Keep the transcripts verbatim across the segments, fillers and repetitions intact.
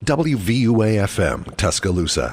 W V U A F M, Tuscaloosa.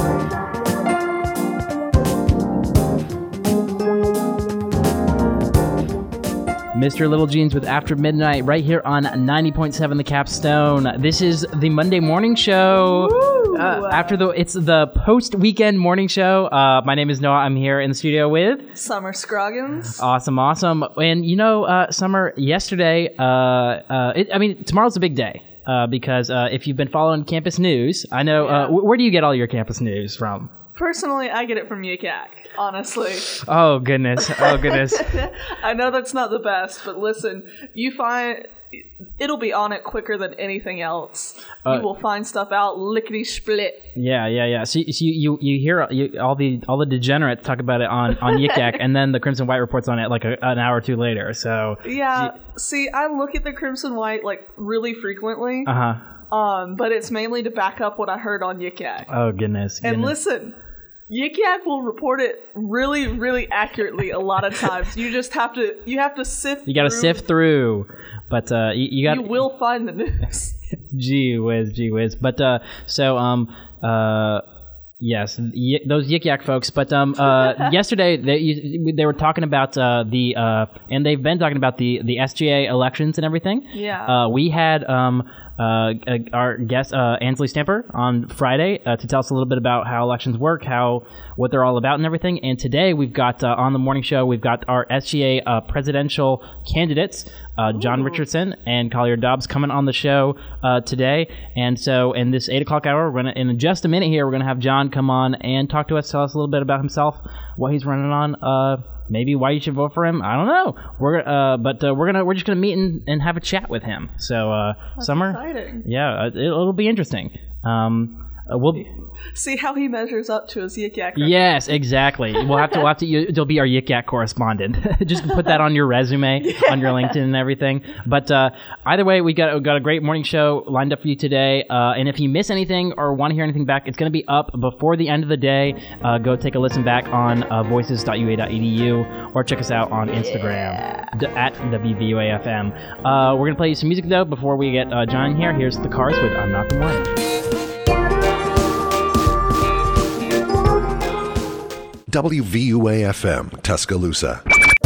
Mister Little Jeans with After Midnight right here on ninety point seven The Capstone. This is the Monday morning show. Uh, after the it's the post weekend morning show. Uh, my name is Noah. I'm here in the studio with Summer Scroggins. Awesome, awesome. And you know, uh, Summer, yesterday, uh, uh, it, I mean, tomorrow's a big day. Uh, because uh, if you've been following campus news, I know, yeah. uh, where do you get all your campus news from? Personally, I get it from Yik Yak, honestly. Oh, goodness. Oh, goodness. I know that's not the best, but listen, you find... It'll be on it quicker than anything else. Uh, you will find stuff out lickety split. Yeah, yeah, yeah. So, so you, you you hear you, all the all the degenerates talk about it on on Yik Yak, and then the Crimson White reports on it like a, an hour or two later. So yeah. You, see, I look at the Crimson White like really frequently. Uh huh. Um, but it's mainly to back up what I heard on Yik Yak. Oh goodness. And goodness. listen. Yik Yak will report it really, really accurately a lot of times. You just have to, you have to sift You got to sift through, but uh, you, you got. You will find the news. Gee whiz, gee whiz. But uh, so um uh. Yes, y- those Yik Yak folks. But um, uh, yesterday they you, they were talking about uh, the uh, and they've been talking about the, the S G A elections and everything. Yeah. Uh, we had um, uh, our guest uh, Ansley Stamper on Friday uh, to tell us a little bit about how elections work, how what they're all about, and everything. And today we've got uh, on the morning show we've got our S G A uh, presidential candidates, uh, John Ooh. Richardson and Collier Dobbs, coming on the show uh, today. And so in this eight o'clock hour, we're gonna in just a minute here we're gonna have John come on and talk to us, tell us a little bit about himself, what he's running on, uh, maybe why you should vote for him. I don't know. We're uh, but uh, we're gonna we're just gonna meet and, and have a chat with him. So uh, That's Summer, exciting. yeah, it, it'll be interesting. Um, uh, we'll see how he measures up to his Yik Yak. Record. Yes, exactly. We'll have to. We'll have to. You'll be our Yik Yak correspondent. Just put that on your resume, yeah. on your LinkedIn and everything. But uh, either way, we got we got a great morning show lined up for you today. Uh, and if you miss anything or want to hear anything back, it's going to be up before the end of the day. Uh, go take a listen back on uh, voices dot u a dot e d u or check us out on Instagram yeah. d- at W V U A F M. Uh, we're going to play you some music though before we get uh, John here. Here's the Cars with "I'm Not the One." W V U A F M, Tuscaloosa.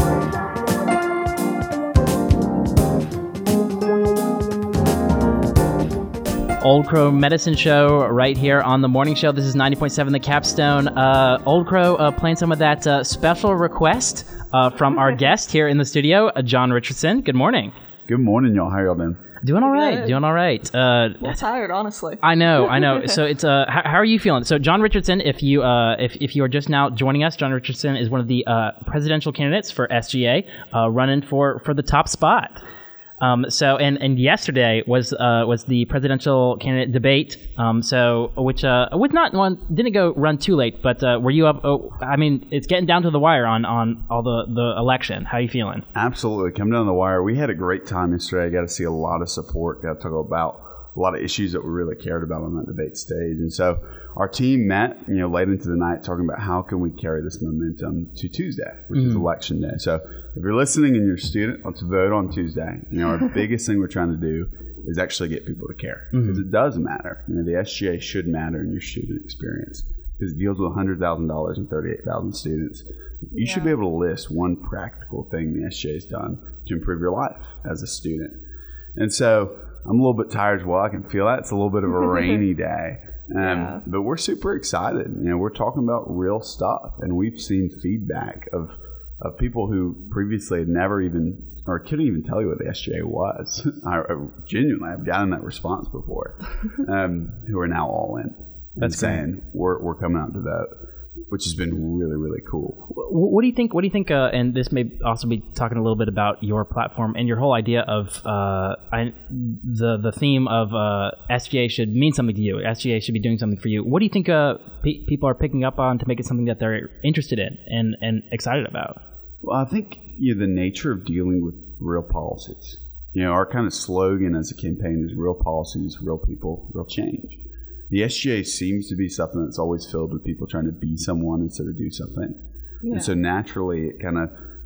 Old Crow Medicine Show right here on the morning show. This is ninety point seven The Capstone. Uh, Old Crow uh, playing some of that uh, special request uh, from our guest here in the studio, uh, John Richardson. Good morning. Good morning, y'all. How y'all doing? Doing all right. Good. Doing all right. Uh, well, tired, honestly. I know. I know. So it's uh, how, how are you feeling? So John Richardson, if you uh, if if you are just now joining us, John Richardson is one of the uh, presidential candidates for S G A, uh, running for, for the top spot. Um, so and, and yesterday was uh, was the presidential candidate debate. Um, so which uh, which not one didn't go run too late, but uh, were you up? Oh, I mean, it's getting down to the wire on, on all the, the election. How are you feeling? Absolutely, coming down the wire. We had a great time yesterday. I got to see a lot of support. Got to talk about a lot of issues that we really cared about on that debate stage, and so our team met, you know, late into the night talking about how can we carry this momentum to Tuesday, which mm. is election day. So if you're listening and you're a student, let's vote on Tuesday. You know, our biggest thing we're trying to do is actually get people to care mm-hmm. because it does matter. You know, the S G A should matter in your student experience because it deals with one hundred thousand dollars and thirty-eight thousand students. You yeah. should be able to list one practical thing the S G A has done to improve your life as a student. And so I'm a little bit tired as well. I can feel that. It's a little bit of a rainy day. Um, yeah. But we're super excited. You know, we're talking about real stuff, and we've seen feedback of of people who previously had never even or couldn't even tell you what the S G A was. I, I genuinely, I've gotten that response before. Um, who are now all in. That's saying great. we're we're coming out to vote, which has been really really cool. What do you think? What do you think? Uh, and this may also be talking a little bit about your platform and your whole idea of uh, I, the the theme of uh, S G A should mean something to you. S G A should be doing something for you. What do you think uh, pe- people are picking up on to make it something that they're interested in and, and excited about? Well, I think you know, the nature of dealing with real policies. You know, our kind of slogan as a campaign is real policies, real people, real change. The S G A seems to be something that's always filled with people trying to be someone instead of do something. Yeah. And so naturally it kind of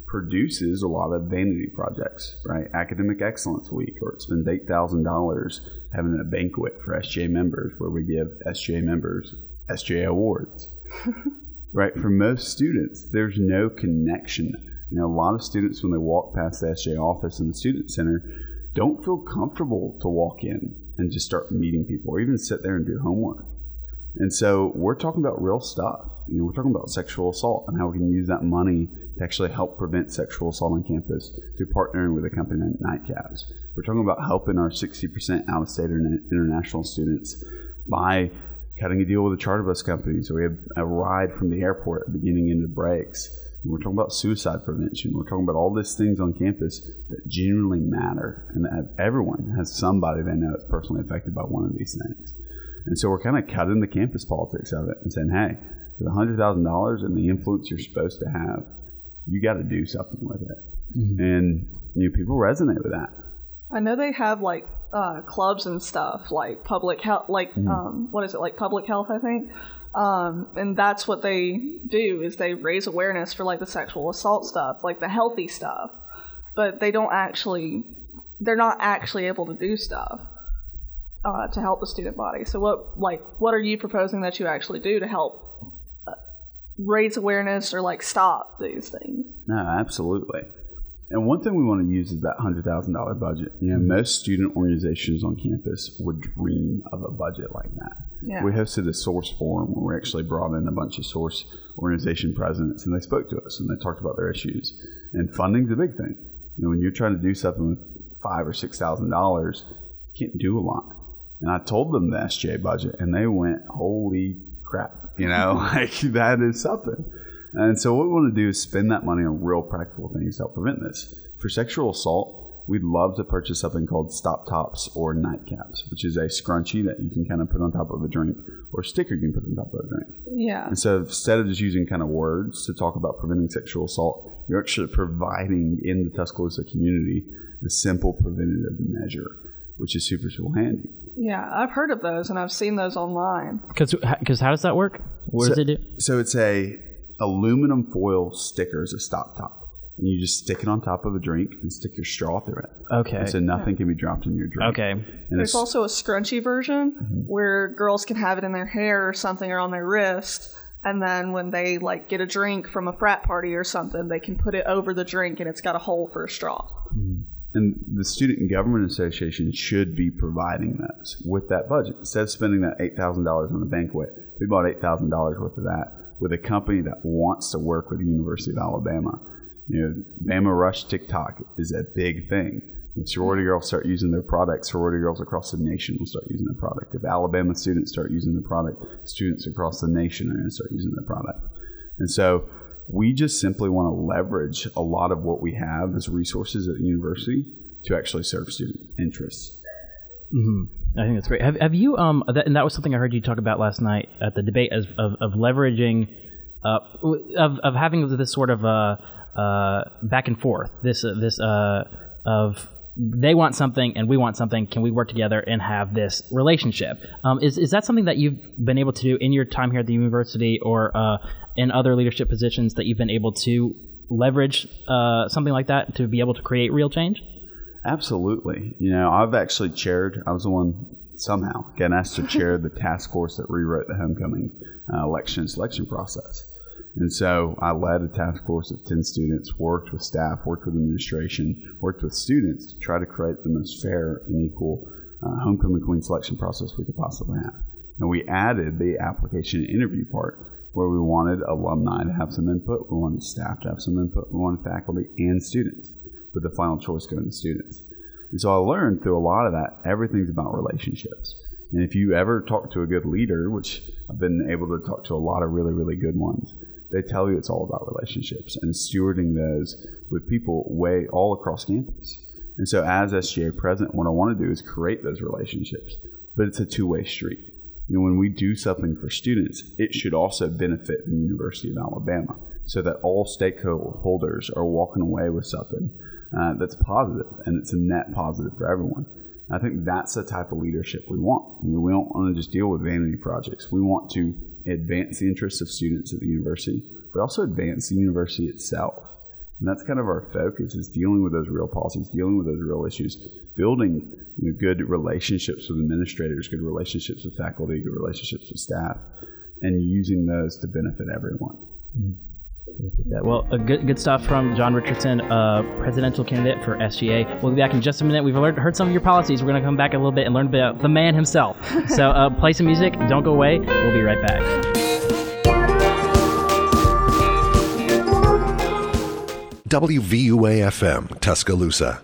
produces a lot of vanity projects, right? Academic Excellence Week, or it spends eight thousand dollars having a banquet for S G A members where we give S G A members S G A awards. Right? For most students, there's no connection. You know, a lot of students, when they walk past the S G A office in the Student Center, don't feel comfortable to walk in and just start meeting people or even sit there and do homework. And so we're talking about real stuff. You know, we're talking about sexual assault and how we can use that money to actually help prevent sexual assault on campus through partnering with a company named Nightcaps. We're talking about helping our sixty percent out-of-state or international students by cutting a deal with a charter bus company. So we have a ride from the airport at the beginning into breaks. And we're talking about suicide prevention. We're talking about all these things on campus that genuinely matter and that everyone has somebody they know that's personally affected by one of these things. And so we're kind of cutting the campus politics of it and saying, hey, for the one hundred thousand dollars and the influence you're supposed to have, you got to do something with it. Mm-hmm. And you know, people resonate with that. I know they have like uh, clubs and stuff, like public health, like mm-hmm. um, what is it, like public health, I think. Um, and that's what they do, is they raise awareness for like the sexual assault stuff, like the healthy stuff. But they don't actually, they're not actually able to do stuff uh, to help the student body. So what, like, what are you proposing that you actually do to help uh, raise awareness or like stop these things? No, absolutely. And one thing we want to use is that one hundred thousand dollars budget. You know, most student organizations on campus would dream of a budget like that. Yeah. We hosted a source forum where we actually brought in a bunch of source organization presidents, and they spoke to us and they talked about their issues. And funding's a big thing. You know, when you're trying to do something with five or six thousand dollars, you can't do a lot. And I told them the S G A budget, and they went, "Holy crap!" You know, like that is something. And so what we want to do is spend that money on real practical things to help prevent this. For sexual assault, we'd love to purchase something called Stop Tops or Nightcaps, which is a scrunchie that you can kind of put on top of a drink, or a sticker you can put on top of a drink. Yeah. And so instead of just using kind of words to talk about preventing sexual assault, you're actually providing in the Tuscaloosa community the simple preventative measure, which is super, super handy. Yeah, I've heard of those, and I've seen those online. Because how does that work? What so, does it do? So it's a aluminum foil sticker as a stop top. And you just stick it on top of a drink and stick your straw through it. Okay. And so nothing can be dropped in your drink. Okay. And There's also a scrunchy version mm-hmm. where girls can have it in their hair or something, or on their wrist. And then when they like get a drink from a frat party or something, they can put it over the drink and it's got a hole for a straw. Mm-hmm. And the Student Government Association should be providing those with that budget. Instead of spending that eight thousand dollars on a banquet, we bought eight thousand dollars worth of that with a company that wants to work with the University of Alabama. You know, Bama Rush TikTok is a big thing. If sorority girls start using their product, sorority girls across the nation will start using their product. If Alabama students start using the product, students across the nation are going to start using their product. And so we just simply want to leverage a lot of what we have as resources at the university to actually serve student interests. Mm-hmm. I think that's great. Have, have you, um, that, and that was something I heard you talk about last night at the debate, as, of, of leveraging, uh, of, of having this sort of uh, uh, back and forth, this, uh, this uh, of they want something and we want something. Can we work together and have this relationship? Um, is is that something that you've been able to do in your time here at the university, or uh, in other leadership positions that you've been able to leverage uh, something like that to be able to create real change? Absolutely. You know, I've actually chaired, I was the one somehow getting asked to chair the task force that rewrote the homecoming uh, election and selection process. And so I led a task force of ten students, worked with staff, worked with administration, worked with students to try to create the most fair and equal uh, homecoming queen selection process we could possibly have. And we added the application and interview part, where we wanted alumni to have some input, we wanted staff to have some input, we wanted faculty and students, with the final choice going to students. And so I learned through a lot of that, everything's about relationships. And if you ever talk to a good leader, which I've been able to talk to a lot of really, really good ones, they tell you it's all about relationships and stewarding those with people way all across campus. And so as S G A president, what I want to do is create those relationships, but it's a two-way street. You know, when we do something for students, it should also benefit the University of Alabama, so that all stakeholders are walking away with something uh, that's positive, and it's a net positive for everyone. I think that's the type of leadership we want. You know, we don't want to just deal with vanity projects. We want to advance the interests of students at the university, but also advance the university itself. And that's kind of our focus, is dealing with those real policies, dealing with those real issues, building you know, good relationships with administrators, good relationships with faculty, good relationships with staff, and using those to benefit everyone. Yeah, well, uh, good good stuff from John Richardson, uh, presidential candidate for S G A. We'll be back in just a minute. We've learned, heard some of your policies. We're going to come back a little bit and learn about the man himself. So uh, play some music. Don't go away. We'll be right back. W V U A F M, Tuscaloosa.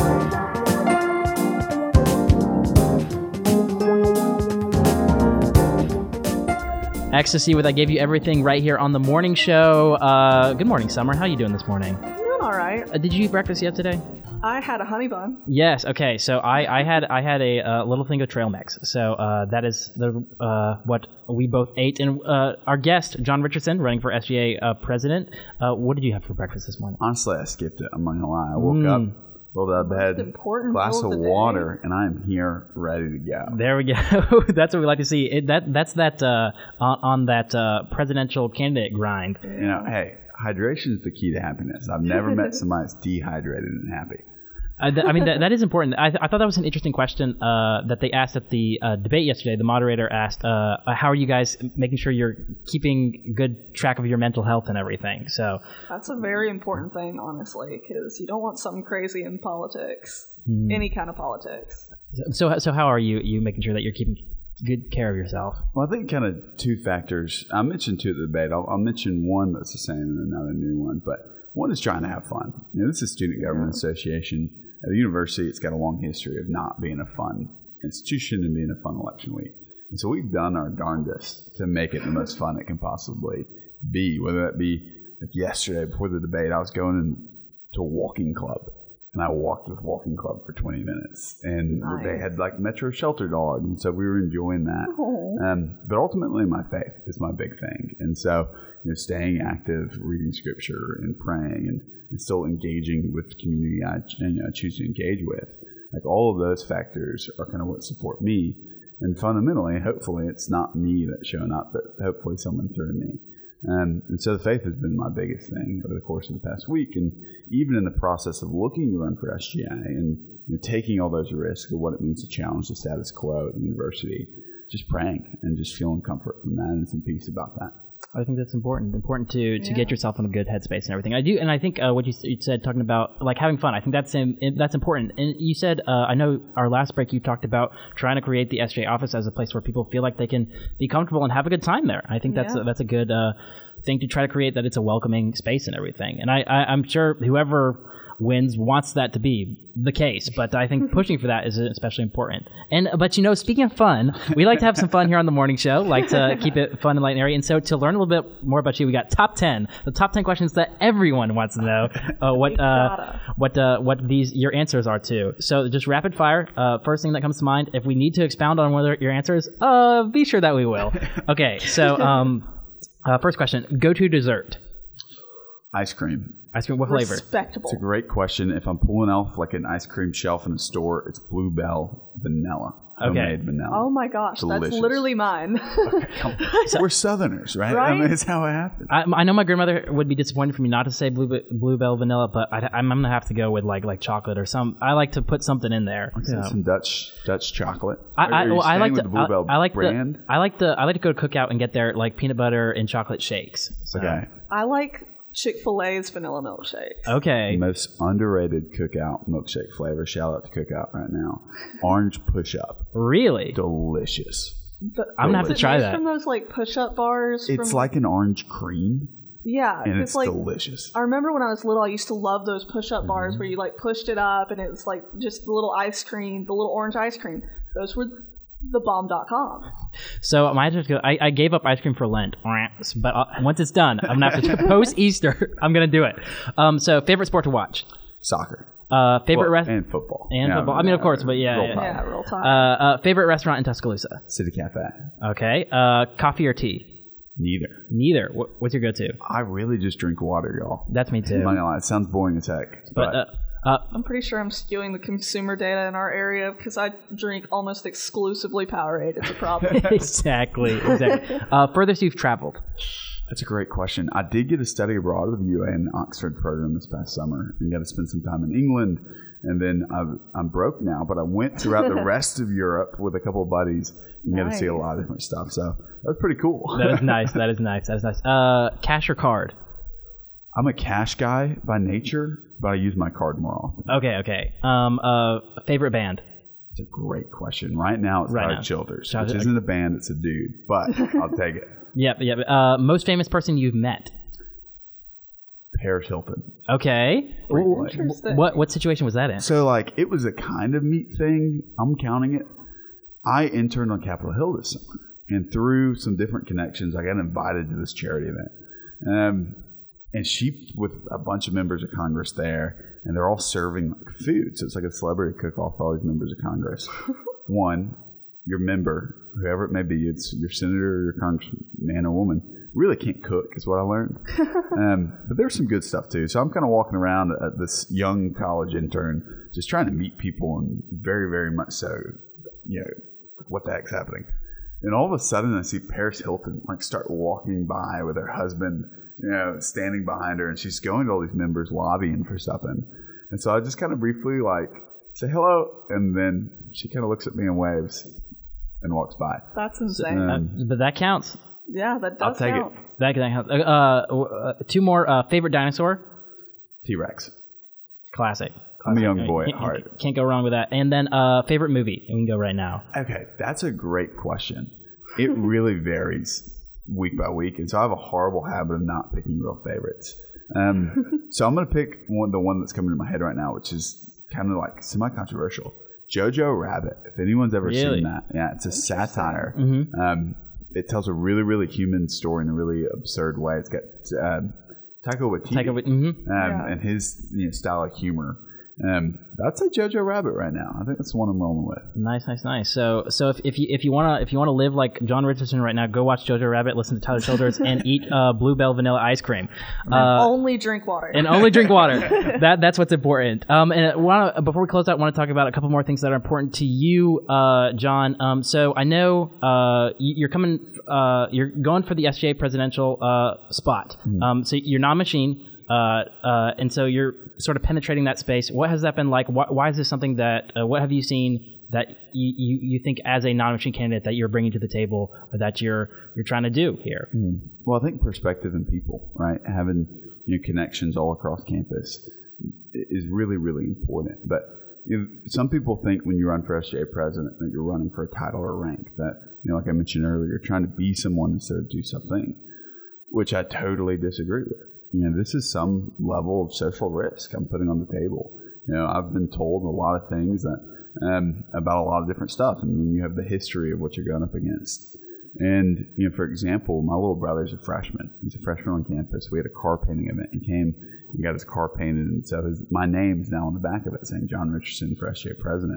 Ecstasy with I Gave You Everything right here on the morning show. Uh, good morning, Summer. How you doing this morning? I'm doing all right. Uh, did you eat breakfast yet today? I had a honey bun. Yes. Okay. So I, I had I had a uh, little thing of trail mix. So uh, that is the uh, what we both ate. And uh, our guest, John Richardson, running for S G A uh, president. Uh, what did you have for breakfast this morning? Honestly, I skipped it. I'm not gonna lie. I woke Mm. up, rolled out of bed, Important glass meal of of the water, and I am here ready to go. There we go. That's what we like to see. It, that that's that uh, on, on that uh, presidential candidate grind. You know, hey, hydration is the key to happiness. I've never met somebody that's dehydrated and happy. Uh, th- I mean, that, that is important. I, th- I thought that was an interesting question uh, that they asked at the uh, debate yesterday. The moderator asked, uh, how are you guys making sure you're keeping good track of your mental health and everything? So That's a very important thing, honestly, because you don't want something crazy in politics, mm. any kind of politics. so so how are you you making sure that you're keeping good care of yourself? Well, I think kind of two factors. I mentioned two at the debate. I'll, I'll mention one that's the same and another new one. But one is trying to have fun. You know, this is Student Government Association. At the university, it's got a long history of not being a fun institution and being a fun election week. And so we've done our darndest to make it the most fun it can possibly be, whether that be like yesterday before the debate, I was going in to a walking club, and I walked with Walking Club for twenty minutes. And Nice. they had like Metro Shelter Dog, and so we were enjoying that. Oh. Um, but ultimately, my faith is my big thing. And so, you know, staying active, reading scripture, and praying, and and still engaging with the community I, you know, I choose to engage with. Like all of those factors are kind of what support me. And fundamentally, hopefully, it's not me that's showing up, but hopefully someone through me. Um, and so the faith has been my biggest thing over the course of the past week. And even in the process of looking to run for S G A and you know, taking all those risks of what it means to challenge the status quo at the university, just praying and just feeling comfort from that and some peace about that. I think that's important. Important to, to Yeah. get yourself in a good headspace and everything. I do, and I think uh, what you, you said, talking about like having fun. I think that's um, that's important. And you said, uh, I know our last break you talked about trying to create the S J office as a place where people feel like they can be comfortable and have a good time there. I think that's Yeah. a, that's a good uh, thing to try to create. That it's a welcoming space and everything. And I, I I'm sure whoever wins wants that to be the case, but I think pushing for that is especially important. And but you know, speaking of fun, we like to have some fun here on the morning show, like to keep it fun and light and airy. And so to learn a little bit more about you, we got top ten, the top ten questions that everyone wants to know uh, what uh, gotta. what uh, what these your answers are to. So just rapid fire. Uh, first thing that comes to mind. If we need to expound on whether your answers, uh, be sure that we will. Okay, so um, uh, first question: go-to dessert. Ice cream. Ice cream. What flavor? Respectable. It's a great question. If I'm pulling off like an ice cream shelf in a store, it's Bluebell vanilla. Okay. Homemade vanilla. Oh my gosh, Delicious. that's literally mine. Come on. We're Southerners, right? I Right? mean, it's how it happens. I, I know my grandmother would be disappointed for me not to say blue, bluebell vanilla, but I, I'm gonna have to go with like like chocolate or some. I like to put something in there. So So. some Dutch Dutch chocolate. I, Are I, you well, I like staying to. with the Bluebell I, I like brand? the. I like the. I like to go to Cookout and get their like peanut butter and chocolate shakes. So. Okay. I like Chick-fil-A's vanilla milkshakes. Okay. Most underrated Cookout milkshake flavor. Shout out to Cookout right now. Orange push-up. Really? Delicious. The- I'm gonna have to is it try made that. From those like push-up bars. It's from, like an orange cream, yeah, and it's like delicious. I remember when I was little, I used to love those push-up bars Mm-hmm. where you like pushed it up and it was like just the little ice cream, the little orange ice cream. Those were the bomb dot com. So my answer is I, I gave up ice cream for Lent, but uh, once it's done, I'm gonna have to post Easter. I'm gonna do it. Um. So favorite sport to watch. Soccer. Uh. Favorite Well, rest and football. and Yeah, football. I mean, of yeah, course, but yeah. roll yeah. tide. Yeah, real time. Uh, uh. Favorite restaurant in Tuscaloosa. City Cafe. Okay. Uh. Coffee or tea. Neither. Neither. What, what's your go-to? I really just drink water, y'all. That's me too. I'm not gonna lie, it sounds boring as heck. But uh, uh, I'm pretty sure I'm skewing the consumer data in our area because I drink almost exclusively Powerade. It's a problem. exactly, exactly. Uh, furthest you've traveled. That's a great question. I did get to study abroad with the U A in the Oxford program this past summer and got to spend some time in England. And then I've, I'm broke now, but I went throughout the rest of Europe with a couple of buddies and nice. got to see a lot of different stuff. So that was pretty cool. That is nice. That is nice. That is nice. Uh, cash or card? I'm a cash guy by nature, but I use my card more often. Okay, okay. Um, uh, favorite band? It's a great question. Right now, it's right Tyler now. Childers, Childers. which isn't a band, it's a dude, but I'll take it. Yep, yep. Uh, most famous person you've met? Paris Hilton. Okay. Interesting. What what situation was that in? So, like, it was a kind of neat thing. I'm counting it. I interned on Capitol Hill this summer, and through some different connections, I got invited to this charity event. Um, and she, with a bunch of members of Congress there, and they're all serving like food. So it's like a celebrity cook-off for all these members of Congress. One, your member, whoever it may be, it's your senator or your congressman, man or woman, really can't cook is what I learned. um, but there's some good stuff too. So I'm kind of walking around at this young college intern, just trying to meet people, and very, very much so, you know, what the heck's happening. And all of a sudden I see Paris Hilton like start walking by with her husband, you know, standing behind her, and she's going to all these members lobbying for something. And so I just kind of briefly like say hello, and then she kind of looks at me and waves and walks by. That's insane. Um, Uh, but that counts. Yeah, that does I'll take count. it. That, that counts. Uh, uh, two more. Uh, favorite dinosaur? T-Rex. Classic. I'm a Classic. young boy at Can't- heart. Can't go wrong with that. And then uh, favorite movie? And we can go right now. Okay, that's a great question. It really varies week by week, and so I have a horrible habit of not picking real favorites. Um, so I'm going to pick one, the one that's coming to my head right now, which is kind of like semi-controversial. Jojo Rabbit. If anyone's ever Really? seen that, yeah, it's a satire. Mm-hmm. Um, it tells a really, really human story in a really absurd way. It's got um, Taika Waititi, Take it. Mm-hmm. um, Yeah. and his you know, style of humor. Um, I'd say Jojo Rabbit right now. I think that's the one I'm rolling with. Nice, nice, nice. So, so if, if you if you wanna if you wanna live like John Richardson right now, go watch Jojo Rabbit, listen to Tyler Childers, and eat uh, Bluebell vanilla ice cream. Uh, Only drink water. and only drink water. that that's what's important. Um, and I wanna, before we close out, I want to talk about a couple more things that are important to you, uh, John. Um, so I know uh, you- you're coming, uh, you're going for the S G A presidential uh, spot. Mm-hmm. Um, so you're non-machine, uh, uh, and so you're sort of penetrating that space. What has that been like? Why, why is this something that? Uh, what have you seen that you, you, you think as a non-machine candidate that you're bringing to the table, or that you're you're trying to do here? Mm. Well, I think perspective and people, right? Having you know, connections all across campus is really, really important. But you know, some people think when you run for S G A president that you're running for a title or rank. That, you know, like I mentioned earlier, you're trying to be someone instead of do something, which I totally disagree with. You know, this is some level of social risk I'm putting on the table. You know, I've been told a lot of things that um, about a lot of different stuff, and then you have the history of what you're going up against. And, you know, for example, my little brother's a freshman. He's a freshman on campus. We had a car painting event. He came and got his car painted, and so his, my name's now on the back of it saying John Richardson for S G A president.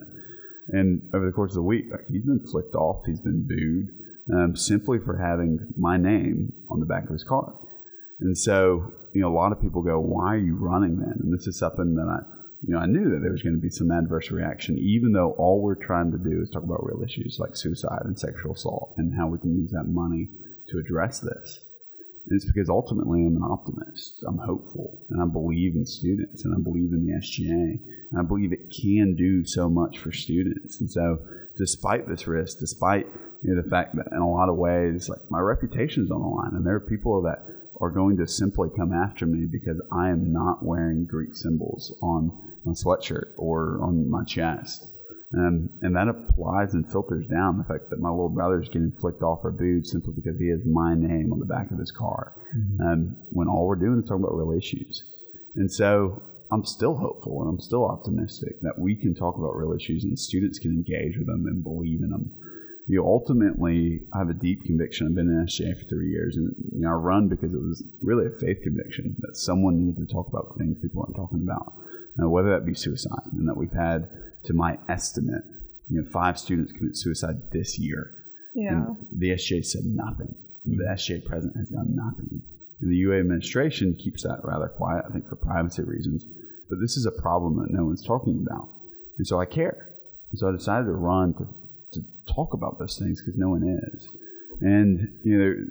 And over the course of the week, like, he's been flicked off. He's been booed um, simply for having my name on the back of his car. And so, you know, a lot of people go, why are you running then? And this is something that I, you know, I knew that there was going to be some adverse reaction, even though all we're trying to do is talk about real issues like suicide and sexual assault and how we can use that money to address this. And it's because ultimately I'm an optimist. I'm hopeful, and I believe in students, and I believe in the S G A, and I believe it can do so much for students. And so despite this risk, despite, you know, the fact that in a lot of ways, like, my reputation's on the line, and there are people that are going to simply come after me because I am not wearing Greek symbols on my sweatshirt or on my chest. Um, and that applies and filters down the fact that my little brother is getting flicked off or booed simply because he has my name on the back of his car. Mm-hmm. Um, when all we're doing is talking about real issues. And so I'm still hopeful, and I'm still optimistic that we can talk about real issues and students can engage with them and believe in them. You know, ultimately, I have a deep conviction. I've been in S G A for three years, and, you know, I run because it was really a faith conviction that someone needed to talk about the things people aren't talking about, uh, whether that be suicide, and that we've had, to my estimate, you know, five students commit suicide this year. Yeah. And the S G A said nothing. The S G A president has done nothing. And the U A administration keeps that rather quiet, I think, for privacy reasons. But this is a problem that no one's talking about. And so I care. And so I decided to run to, to talk about those things because no one is. And, you know,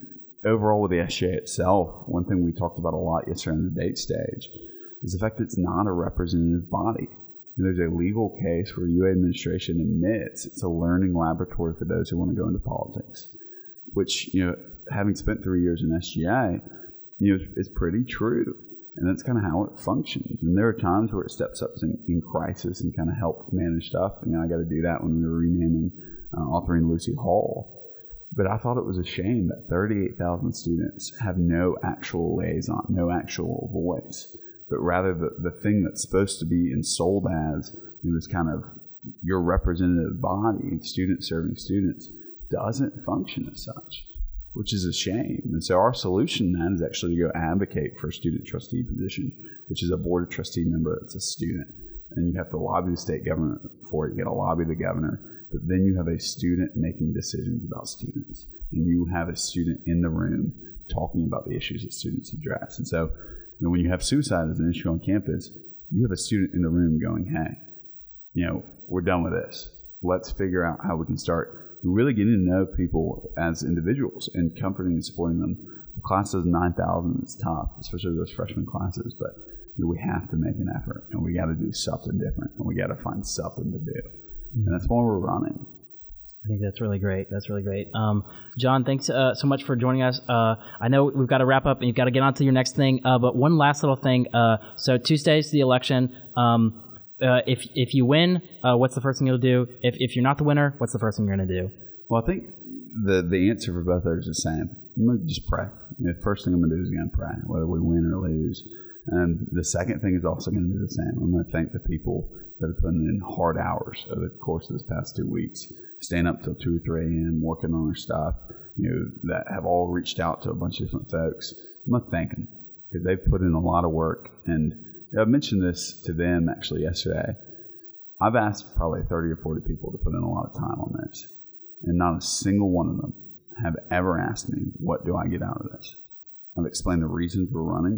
overall with the S G A itself, one thing we talked about a lot yesterday on the debate stage is the fact that it's not a representative body. And there's a legal case where U A administration admits it's a learning laboratory for those who want to go into politics, which, you know, having spent three years in S G A, you know, is pretty true. And that's kind of how it functions. And there are times where it steps up in, in crisis and kind of help manage stuff. You know, I got to do that when we were renaming, uh, authoring Lucy Hall. But I thought it was a shame that thirty-eight thousand students have no actual liaison, no actual voice, but rather the, the thing that's supposed to be ensouled as, you know, this kind of your representative body, students serving students, doesn't function as such, which is a shame. And so our solution then is actually to go advocate for a student trustee position, which is a board of trustee member that's a student. And you have to lobby the state government for it. You got to lobby the governor. But then you have a student making decisions about students. And you have a student in the room talking about the issues that students address. And so, you know, when you have suicide as an issue on campus, you have a student in the room going, hey, you know, we're done with this. Let's figure out how we can start really getting to know people as individuals and comforting and supporting them. The class of nine thousand is tough, especially those freshman classes, but you know, we have to make an effort, and we got to do something different, and we got to find something to do. Mm-hmm. And that's why we're running. I think that's really great. That's really great. Um, John, thanks uh, so much for joining us. Uh, I know we've got to wrap up, and you've got to get on to your next thing, uh, but one last little thing. Uh, so Tuesday's the election. Um, Uh, if if you win, uh, what's the first thing you'll do? If if you're not the winner, what's the first thing you're going to do? Well, I think the the answer for both those is the same. I'm going to just pray. You know, the first thing I'm going to do is going to pray, whether we win or lose. And the second thing is also going to be the same. I'm going to thank the people that have put in hard hours over the course of this past two weeks, staying up till two or three a.m., working on our stuff, you know, that have all reached out to a bunch of different folks. I'm going to thank them because they've put in a lot of work. And I mentioned this to them actually yesterday. I've asked probably thirty or forty people to put in a lot of time on this, and not a single one of them have ever asked me, what do I get out of this? I've explained the reasons we're running,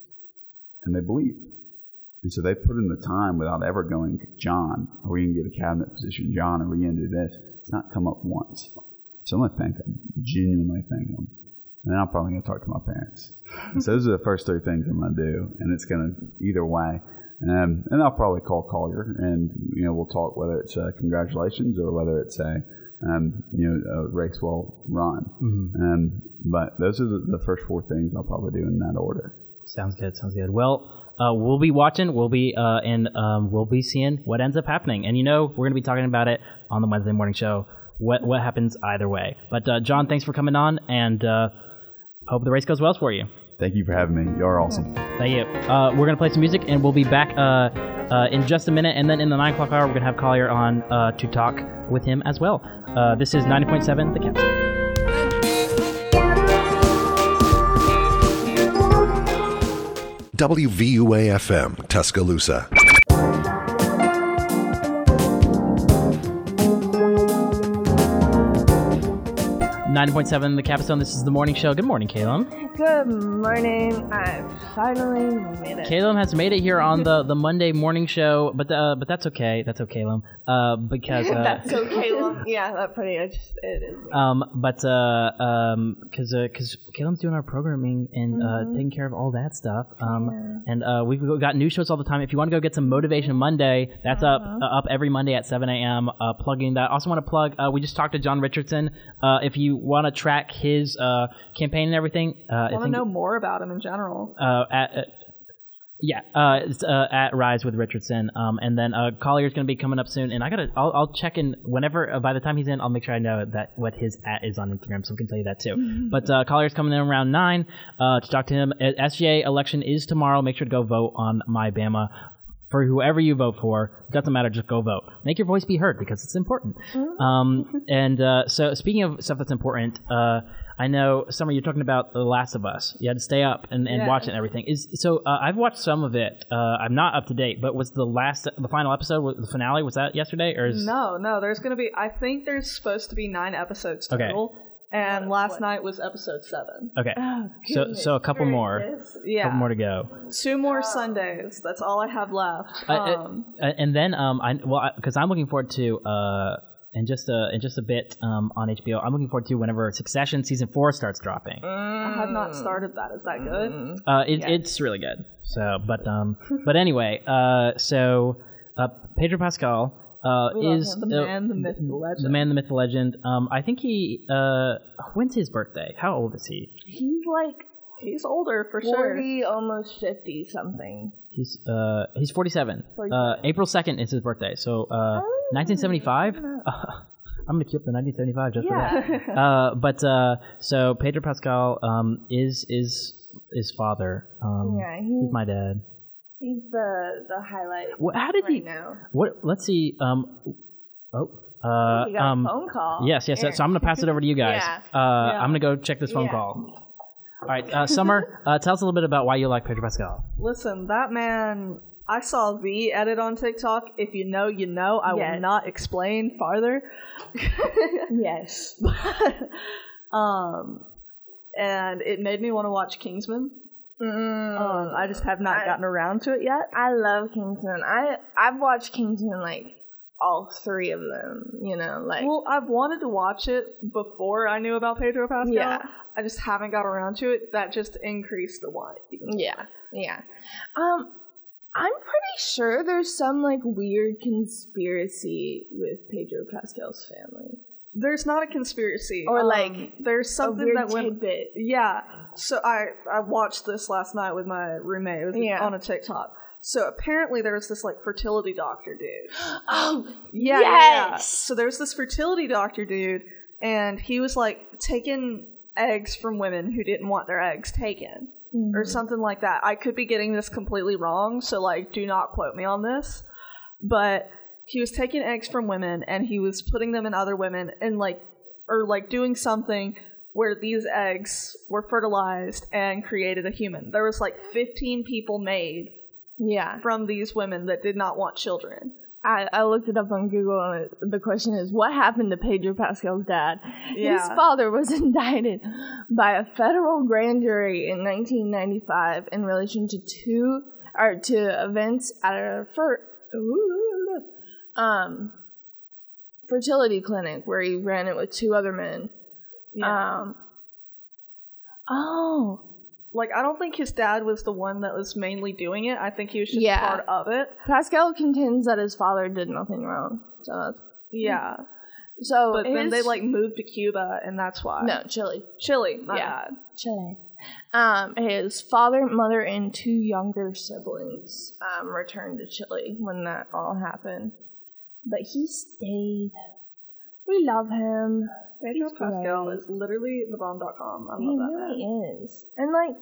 and they believe. And so they put in the time without ever going, John, are we going to get a cabinet position? John, are we going to do this? It's not come up once. So I'm going to thank them, genuinely thank them. And then I'm probably going to talk to my parents. And so those are the first three things I'm going to do, and it's going to either way. Um, and I'll probably call Collier, and you know we'll talk whether it's uh, congratulations or whether it's a um, you know a race well run. Mm-hmm. Um, but those are the, the first four things I'll probably do in that order. Sounds good. Sounds good. Well, uh, we'll be watching. We'll be uh, and um, we'll be seeing what ends up happening. And you know we're going to be talking about it on the Wednesday morning show. What what happens either way. But uh, John, thanks for coming on, and uh, hope the race goes well for you. Thank you for having me. You're awesome. Thank you. Uh, we're going to play some music, and we'll be back uh, uh, in just a minute. And then in the nine o'clock hour, we're going to have Collier on uh, to talk with him as well. Uh, this is ninety point seven The Capstone. W V U A F M, Tuscaloosa. ninety point seven The Capstone. This is the morning show. Good morning, Caleb. Good morning. I finally made it. Caleb has made it here on the, the Monday morning show, but uh, but that's okay. That's okay, Caleb. Uh, because uh, that's okay. Yeah, that pretty much it is. Um, but uh, um, because uh, because Caleb's doing our programming and mm-hmm. uh, taking care of all that stuff. Um, yeah. and uh, we've got new shows all the time. If you want to go get some Motivation Monday, that's uh-huh. up uh, up every Monday at seven a.m. Uh, plugging that. Also want to plug. Uh, we just talked to John Richardson. Uh, if you want to track his uh, campaign and everything. Uh, I want to know more about him in general. Uh, at, uh, yeah, uh, it's uh, at Rise with Richardson, um, and then uh, Collier's going to be coming up soon. And I gotta, I'll, I'll check in whenever. Uh, by the time he's in, I'll make sure I know that what his at is on Instagram, so we can tell you that too. Mm-hmm. But uh, Collier's coming in around nine uh, to talk to him. S G A election is tomorrow. Make sure to go vote on My Bama. For whoever you vote for, doesn't matter, just go vote. Make your voice be heard because it's important. Mm-hmm. Um, and uh, so speaking of stuff that's important, uh, I know, Summer, you're talking about The Last of Us. You had to stay up and, and yeah. watch it and everything. Is So uh, I've watched some of it. Uh, I'm not up to date, but was the last, the final episode, the finale, was that yesterday? Or is... No, no, there's going to be, I think there's supposed to be nine episodes total. Okay. And last what? night was episode seven. Okay, oh, so so a couple more, yeah, couple more to go. Two more Sundays. That's all I have left. Uh, um, uh, and then um, I well, because I'm looking forward to uh, in just a in just a bit um, on H B O. I'm looking forward to whenever Succession season four starts dropping. I have not started that. Is that good? Uh, it, It's really good. So, but um, but anyway, uh, so uh, Pedro Pascal uh, We love is him. The uh, man, the myth, the legend. the man, the myth, the legend. Um, I think he. Uh, when's his birthday? How old is he? He's like He's older for sure. forty, almost fifty something. He's uh he's forty-seven. Uh, forty-seven. April second is his birthday. So uh, Oh, nineteen seventy-five. I don't know. I'm gonna keep the nineteen seventy-five just Yeah. for that. Uh, but uh, so Pedro Pascal um is is his father. Um, Yeah, he's he's, my dad. he's the the highlight What, how did right he? now. What? Let's see. Um. Oh. Uh. You got um. a phone call. Yes. Yes. Here. So I'm gonna pass it over to you guys. Yeah. Uh. Yeah. I'm gonna go check this phone Yeah. call. All right. Uh, Summer, uh, tell us a little bit about why you like Pedro Pascal. Listen, that man. I saw the edit on TikTok. If you know, you know. I Yes. will not explain farther. Yes. um, and it made me want to watch Kingsman. Mm. Um, I just have not I- gotten around to it yet. I love Kingsman. I I've watched Kingsman like all three of them. You know, like Well, I've wanted to watch it before I knew about Pedro Pascal. Yeah. I just haven't got around to it. That just increased the want. even more. yeah, yeah. Um, I'm pretty sure there's some like weird conspiracy with Pedro Pascal's family, There's not a conspiracy. or Um, like there's a something weird that went. tidbit. Yeah. So I I watched this last night with my roommate. It was Yeah. on a TikTok. So apparently there's this like fertility doctor dude. Oh, Yeah, yeah, yeah. yes. So there's this fertility doctor dude, and he was like taking eggs from women who didn't want their eggs taken, or something like that. I could be getting this completely wrong, so like do not quote me on this. But he was taking eggs from women, and he was putting them in other women, and like, or like doing something where these eggs were fertilized and created a human. There was like fifteen people made Yeah, from these women that did not want children. I, I looked it up on Google, and it, the question is, what happened to Pedro Pascal's dad? His Yeah. father was indicted by a federal grand jury in nineteen ninety-five in relation to two or to events at a fer, um fertility clinic where he ran it with two other men. Yeah. Um. Oh. Like, I don't think his dad was the one that was mainly doing it. I think he was just Yeah. part of it. Pascal contends that his father did nothing wrong. So that's Yeah. so. But then his- they, like, moved to Cuba, and that's why. no Chile. Chile, my Yeah. bad. Chile. Um, his father, mother, and two younger siblings um, returned to Chile when that all happened. But he stayed. We love him. Pedro He's Pascal great. is literally the bomb dot com. I He love that man. really is. And, like,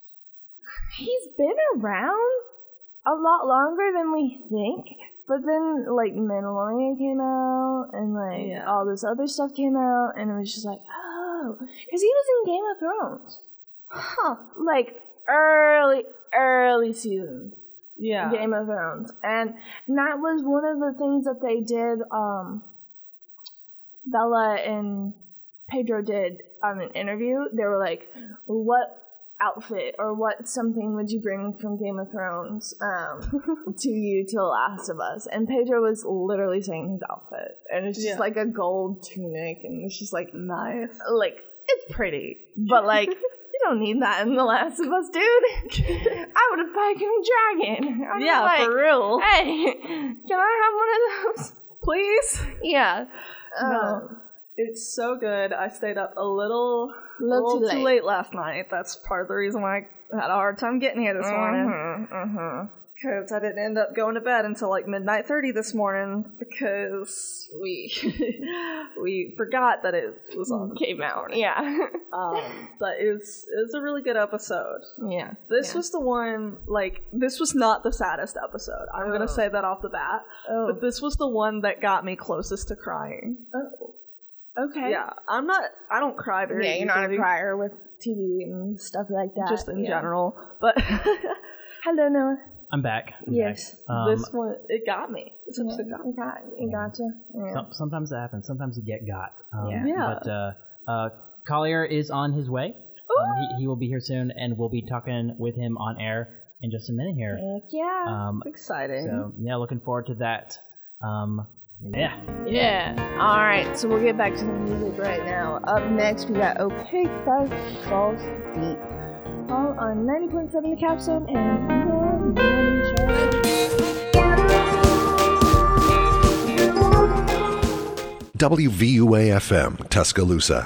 he's been around a lot longer than we think. But then, like, Mandalorian came out, and, like, Yeah. all this other stuff came out, and it was just like, oh. Because he was in Game of Thrones. Huh. Like, early, early seasons. Yeah. Game of Thrones. And that was one of the things that they did, um, Bella and Pedro did on an interview. They were like, what outfit or what something would you bring from Game of Thrones um, to you to The Last of Us? And Pedro was literally saying his outfit. And it's just Yeah. like a gold tunic, and it's just like, Nice. like, it's pretty. But like, you don't need that in The Last of Us, dude. I would have packed him a dragon. I'm Yeah, like, for real. hey, can I have one of those? Please? Yeah. No. Um, It's so good. I stayed up a little, a little, little too, too late last night. That's part of the reason why I had a hard time getting here this morning. Mm-hmm, mm-hmm. Because I didn't end up going to bed until like midnight thirty this morning because we we forgot that it was on Came this out. morning. Yeah. Um, but it was, it was a really good episode. yeah. This Yeah. was the one, like, this was not the saddest episode. I'm Oh. gonna say that off the bat. Oh. But this was the one that got me closest to crying. oh. Okay. Yeah, I'm not, I don't cry very Yeah, you're not a easily, crier with T V and stuff like that. just in yeah. general. But Hello, Noah. I'm back. I'm Yes. back. Um, this one, it got me. This Yeah, episode got me. it got, it gotcha. Yeah. some, sometimes that happens. Sometimes you get got. Um, Yeah. Yeah. But uh, uh, Collier is on his way. Um, he, he will be here soon, and we'll be talking with him on air in just a minute here. Heck yeah. Um, Exciting. so yeah, looking forward to that. Um, Yeah. Yeah. All right. So we'll get back to the music right now. Up next, we got Opaque by Falls Deep. All on ninety point seven The Capstone and the Morning Show. W V U A F M, Tuscaloosa.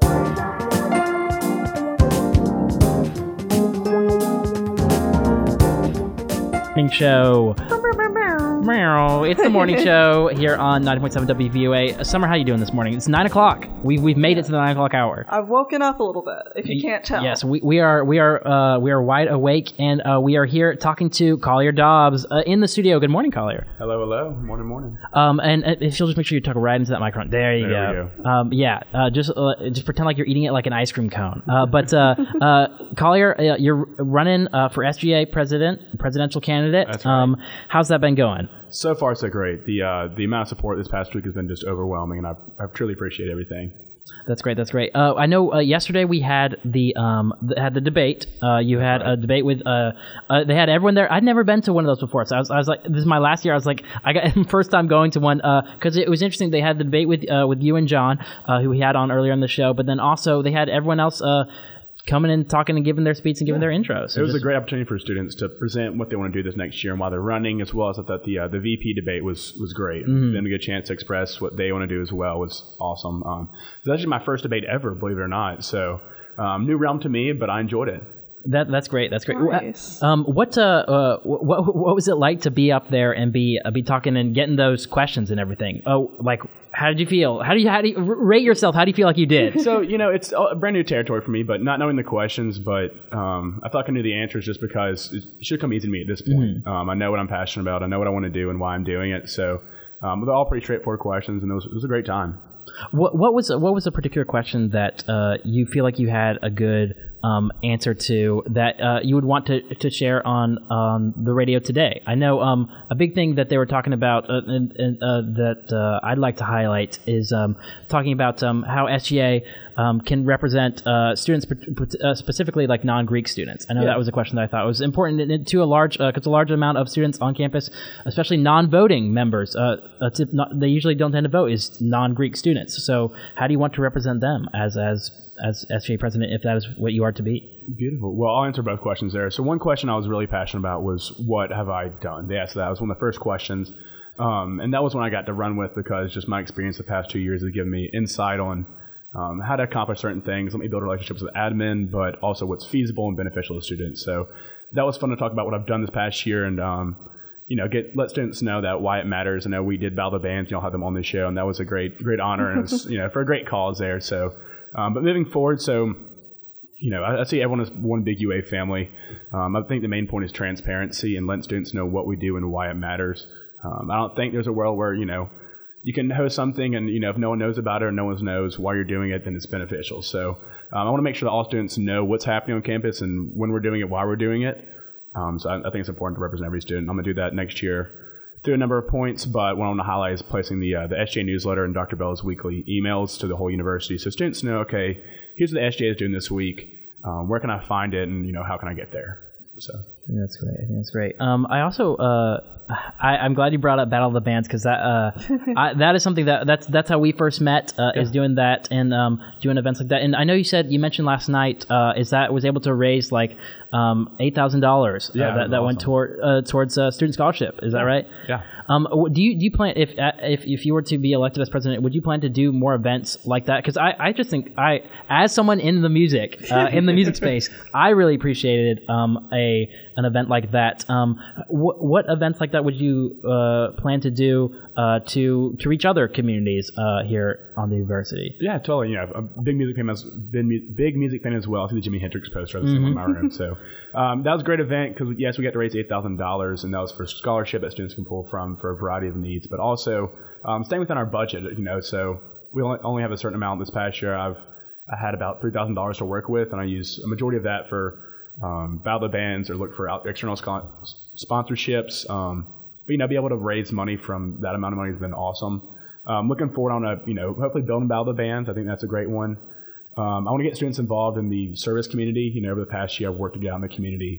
Morning show. It's the morning show here on ninety point seven W V U A. Summer, how you doing this morning? It's nine o'clock. We've we've made it to the nine o'clock hour. I've woken up a little bit, if you can't tell. Yes, we, we are we are uh, we are wide awake, and uh, we are here talking to Collier Dobbs uh, in the studio. Good morning, Collier. Hello, hello. Morning, morning. Um, and uh, if you'll just make sure you talk right into that microphone. There you There go. we go. Um, yeah, uh, just uh, just pretend like you're eating it like an ice cream cone. Uh, but uh, uh, Collier, uh, you're running uh, for S G A president, presidential candidate. That's right. Um, how's that been going? So far, so great. The uh, the amount of support this past week has been just overwhelming, and I I truly appreciate everything. That's great. That's great. Uh, I know uh, yesterday we had the um th- had the debate. Uh, you had right. a debate with uh, uh they had everyone there. I'd never been to one of those before, so I was I was like, this is my last year. I was like, I got first time going to one because uh, it was interesting. They had the debate with uh, with you and John, uh, who we had on earlier in the show, but then also they had everyone else uh coming in, talking and giving their speech and giving Yeah. their intros. So It was just- a great opportunity for students to present what they want to do this next year and why they're running, as well as I thought the uh, the V P debate was was great. Mm-hmm. Them to get a chance to express what they want to do as well was awesome. Um, it was actually my first debate ever, believe it or not. So um, new realm to me, but I enjoyed it. That that's great. That's great. Nice. Um, what uh, uh what what was it like to be up there and be uh, be talking and getting those questions and everything? Oh, like how did you feel? How do you how do you r- rate yourself? How do you feel like you did? So, you know, it's a brand new territory for me, but not knowing the questions, but um, I thought I knew the answers just because it should come easy to me at this point. Um, I know what I'm passionate about. I know what I want to do and why I'm doing it. So um, they're all pretty straightforward questions, and it was, it was a great time. What what was what was a particular question that uh, you feel like you had a good um, answer to that uh, you would want to, to share on um, the radio today? I know um, a big thing that they were talking about uh, and, and, uh, that uh, I'd like to highlight is um, talking about um, how S G A um, can represent uh, students, uh, specifically like non-Greek students. I know Yeah. that was a question that I thought was important to a large, because uh, a large amount of students on campus, especially non-voting members, uh, uh, to not, they usually don't tend to vote, is non-Greek students. So how do you want to represent them as as as S G A president, if that is what you are to be? Beautiful. Well, I'll answer both questions there. So one question I was really passionate about was, what have I done? They asked that. That was one of the first questions. Um, and that was one I got to run with because just my experience the past two years has given me insight on um, how to accomplish certain things, let me build relationships with admin, but also what's feasible and beneficial to students. So that was fun to talk about what I've done this past year and, um, you know, get let students know that why it matters. I know we did Battle of the Bands, you know, had them on the show, and that was a great, great honor, and it was, you know, for a great cause there. So, um, but moving forward, so, you know, I, I see everyone as one big U A family. Um, I think the main point is transparency and letting students know what we do and why it matters. Um, I don't think there's a world where, you know, you can host something and, you know, if no one knows about it or no one knows why you're doing it, then it's beneficial. So um, I want to make sure that all students know what's happening on campus and when we're doing it, why we're doing it. Um, so I, I think it's important to represent every student. I'm going to do that next year through a number of points, but what I want to highlight is placing the uh, the S G A newsletter and Doctor Bell's weekly emails to the whole university so students know, okay, here's what the S G A is doing this week. Um, where can I find it, and, you know, how can I get there? So Yeah, that's great. I think that's great. Um, I also, uh, I, I'm glad you brought up Battle of the Bands because that, uh, I, that is something that that's that's how we first met. Uh, Is doing that and um, doing events like that. And I know you said you mentioned last night uh, is that was able to raise like um, eight thousand dollars. Yeah, uh, that, that that was went awesome. toward uh, towards uh, student scholarship. Is that right? yeah. Um, w- do you do you plan if uh, if if you were to be elected as president, would you plan to do more events like that? Because I, I just think I, as someone in the music uh, in the music space, I really appreciated um, a an event like that. Um, wh- what events like that would you uh, plan to do uh, to to reach other communities uh, here on the university? Yeah, totally. You know, a big music fan, as big, mu- big music fan as well. I see the Jimi Hendrix poster on the mm-hmm. in my room. So um, that was a great event because yes, we got to raise eight thousand dollars, and that was for scholarship that students can pull from for a variety of needs, but also um, staying within our budget. You know, so we only, only have a certain amount. This past year, I've I had about three thousand dollars to work with, and I use a majority of that for um, battle of the bands or look for out, external sco- sponsorships. Um, but you know, be able to raise money from that amount of money has been awesome. Um, looking forward on a, you know, hopefully building Battle of the Bands. I think that's a great one. Um, I want to get students involved in the service community. You know, over the past year, I've worked to get out in the community,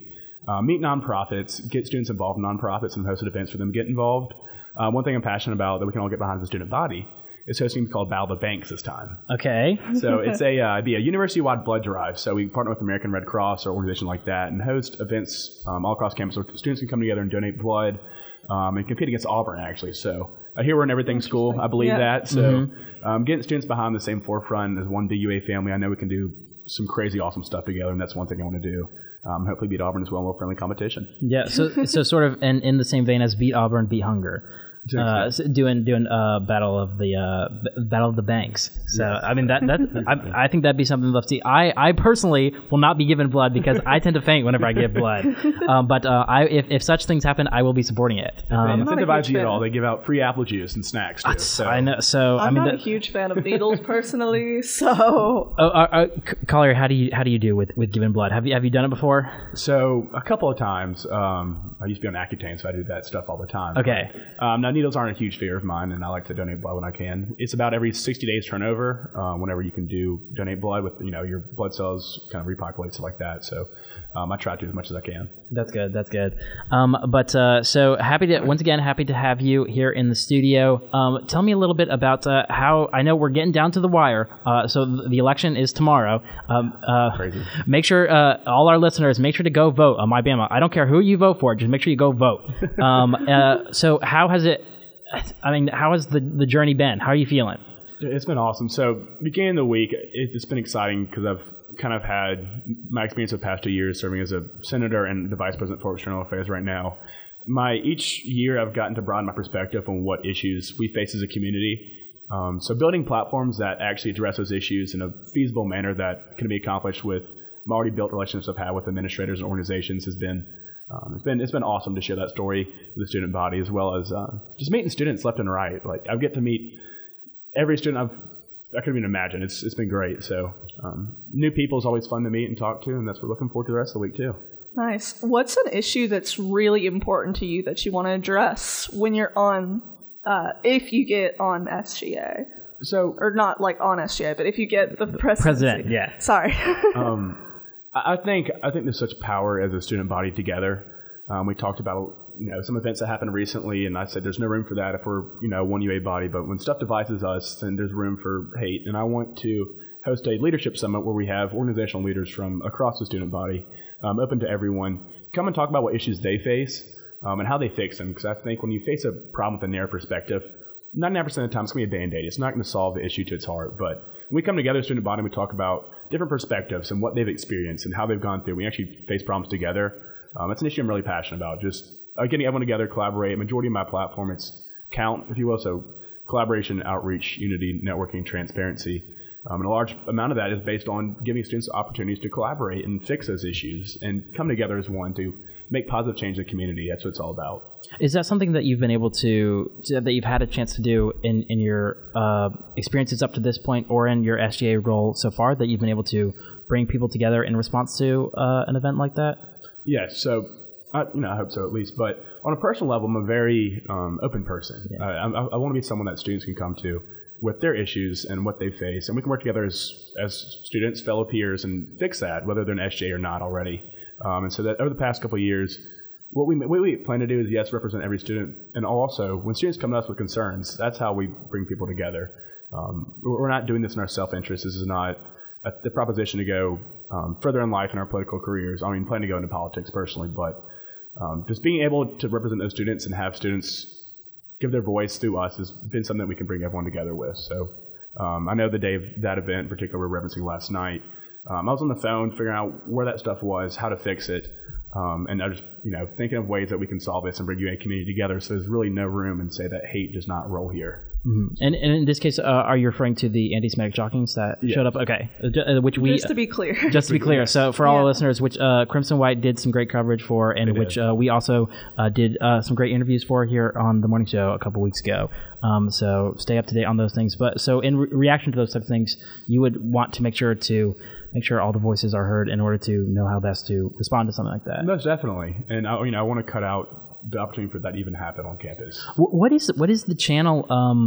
uh, meet nonprofits, get students involved in nonprofits, and hosted events for them to get involved. Uh, one thing I'm passionate about that we can all get behind as a student body is hosting called Battle of the Banks this time. Okay. So it's a uh, be a university-wide blood drive. So we partner with American Red Cross or organization like that and host events um, all across campus where students can come together and donate blood um, and compete against Auburn, actually. So I hear we're in everything school. I believe Yeah. that. So Mm-hmm. um, getting students behind the same forefront as one big U A family, I know we can do some crazy awesome stuff together, and that's one thing I want to do. Um, hopefully beat Auburn as well in a little friendly competition. Yeah. So so sort of in, in the same vein as beat Auburn, beat hunger. Uh, so doing doing uh, battle of the uh, b- battle of the banks. So I mean that that I, I think that'd be something to love to see. I, I personally will not be given blood because I tend to faint whenever I give blood. Um, but uh, I if, if such things happen, I will be supporting it. Um, They not a incentivize huge you at fan. all. They give out free apple juice and snacks too. So. I know. So I'm I mean, not that, a huge fan of needles personally, so oh, uh, uh, C- Collier, how do you how do you do with, with giving blood? Have you have you done it before? So a couple of times, um, I used to be on Accutane, so I do that stuff all the time. Okay. Um, now needles aren't a huge fear of mine, and I like to donate blood when I can. It's about every sixty days turnover. Uh, whenever you can do donate blood, with you know your blood cells kind of repopulate stuff like that. So um, I try to as much as I can. That's good. That's good. Um, but uh, so happy to once again happy to have you here in the studio. Um, tell me a little bit about uh, how I know we're getting down to the wire. Uh, so th- the election is tomorrow. Um, uh, Crazy. Make sure uh, all our listeners make sure to go vote on MyBama. I don't care who you vote for, just make sure you go vote. Um, uh, so how has it? I mean, how has the the journey been? How are you feeling? It's been awesome. So beginning of the week, it- it's been exciting because I've kind of had my experience of the past two years serving as a senator and the vice president for external affairs right now. My each year I've gotten to broaden my perspective on what issues we face as a community. Um, so building platforms that actually address those issues in a feasible manner that can be accomplished with already built relationships I've had with administrators and organizations has been um, it's been it's been awesome to share that story with the student body as well as uh, just meeting students left and right. Like I get to meet every student I've I couldn't even imagine. It's it's been great. So um, new people is always fun to meet and talk to, and that's what we're looking forward to the rest of the week too. nice. What's an issue that's really important to you that you want to address when you're on, uh, if you get on S G A? So Or not like on S G A, but if you get the presidency. President, yeah. Sorry. um, I I think I think there's such power as a student body together. Um, we talked about you know some events that happened recently, and I said there's no room for that if we're you know one U A body. But when stuff divides us, then there's room for hate. And I want to host a leadership summit where we have organizational leaders from across the student body, um, open to everyone, come and talk about what issues they face um, and how they fix them. Because I think when you face a problem with a narrow perspective, ninety-nine percent of the time it's going to be a Band-Aid. It's not going to solve the issue to its heart. But when we come together as a student body, we talk about different perspectives and what they've experienced and how they've gone through. We actually face problems together. Um, that's an issue I'm really passionate about. Just uh, getting everyone together, collaborate. Majority of my platform, it's count, if you will. So collaboration, outreach, unity, networking, transparency. Um, and a large amount of that is based on giving students opportunities to collaborate and fix those issues and come together as one to make positive change in the community. That's what it's all about. Is that something that you've been able to, to that you've had a chance to do in in your uh, experiences up to this point, or in your S G A role so far, that you've been able to bring people together in response to uh, an event like that? Yes. So, I, you know, I hope so at least. But on a personal level, I'm a very um, open person. Yeah. Uh, I, I want to be someone that students can come to with their issues and what they face, and we can work together as as students, fellow peers, and fix that, whether they're an S J or not already. Um, and so that over the past couple of years, what we what we plan to do is yes, represent every student, and also when students come to us with concerns, that's how we bring people together. Um, we're not doing this in our self-interest. This is not a, the proposition to go um, further in life in our political careers. I mean, plan to go into politics personally, but um, just being able to represent those students and have students give their voice through us has been something that we can bring everyone together with. So um, I know the day of that event in particular we're referencing last night, um, I was on the phone figuring out where that stuff was, how to fix it, um, and I was you know thinking of ways that we can solve this and bring U A community together. So there's really no room and say that hate does not roll here. Mm-hmm. And, and in this case, uh, are you referring to the anti-Semitic jockings that Yeah. showed up? Okay, uh, which we Just to be clear. just to be clear. So for all our Yeah. listeners, which uh, Crimson White did some great coverage for, and They which did. uh, we also uh, did uh, some great interviews for here on the morning show a couple weeks ago. Um, so stay up to date on those things. But so in re- reaction to those type of things, you would want to make sure to make sure all the voices are heard in order to know how best to respond to something like that. Most definitely, and I, you know I want to cut out the opportunity for that to even happen on campus. Wh- What is what is the channel um,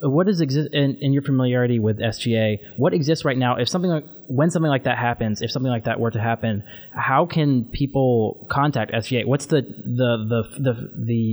what does exist in, in your familiarity with S G A? What exists right now? If something like when something like that happens, if something like that were to happen, how can people contact S G A? What's the the the the,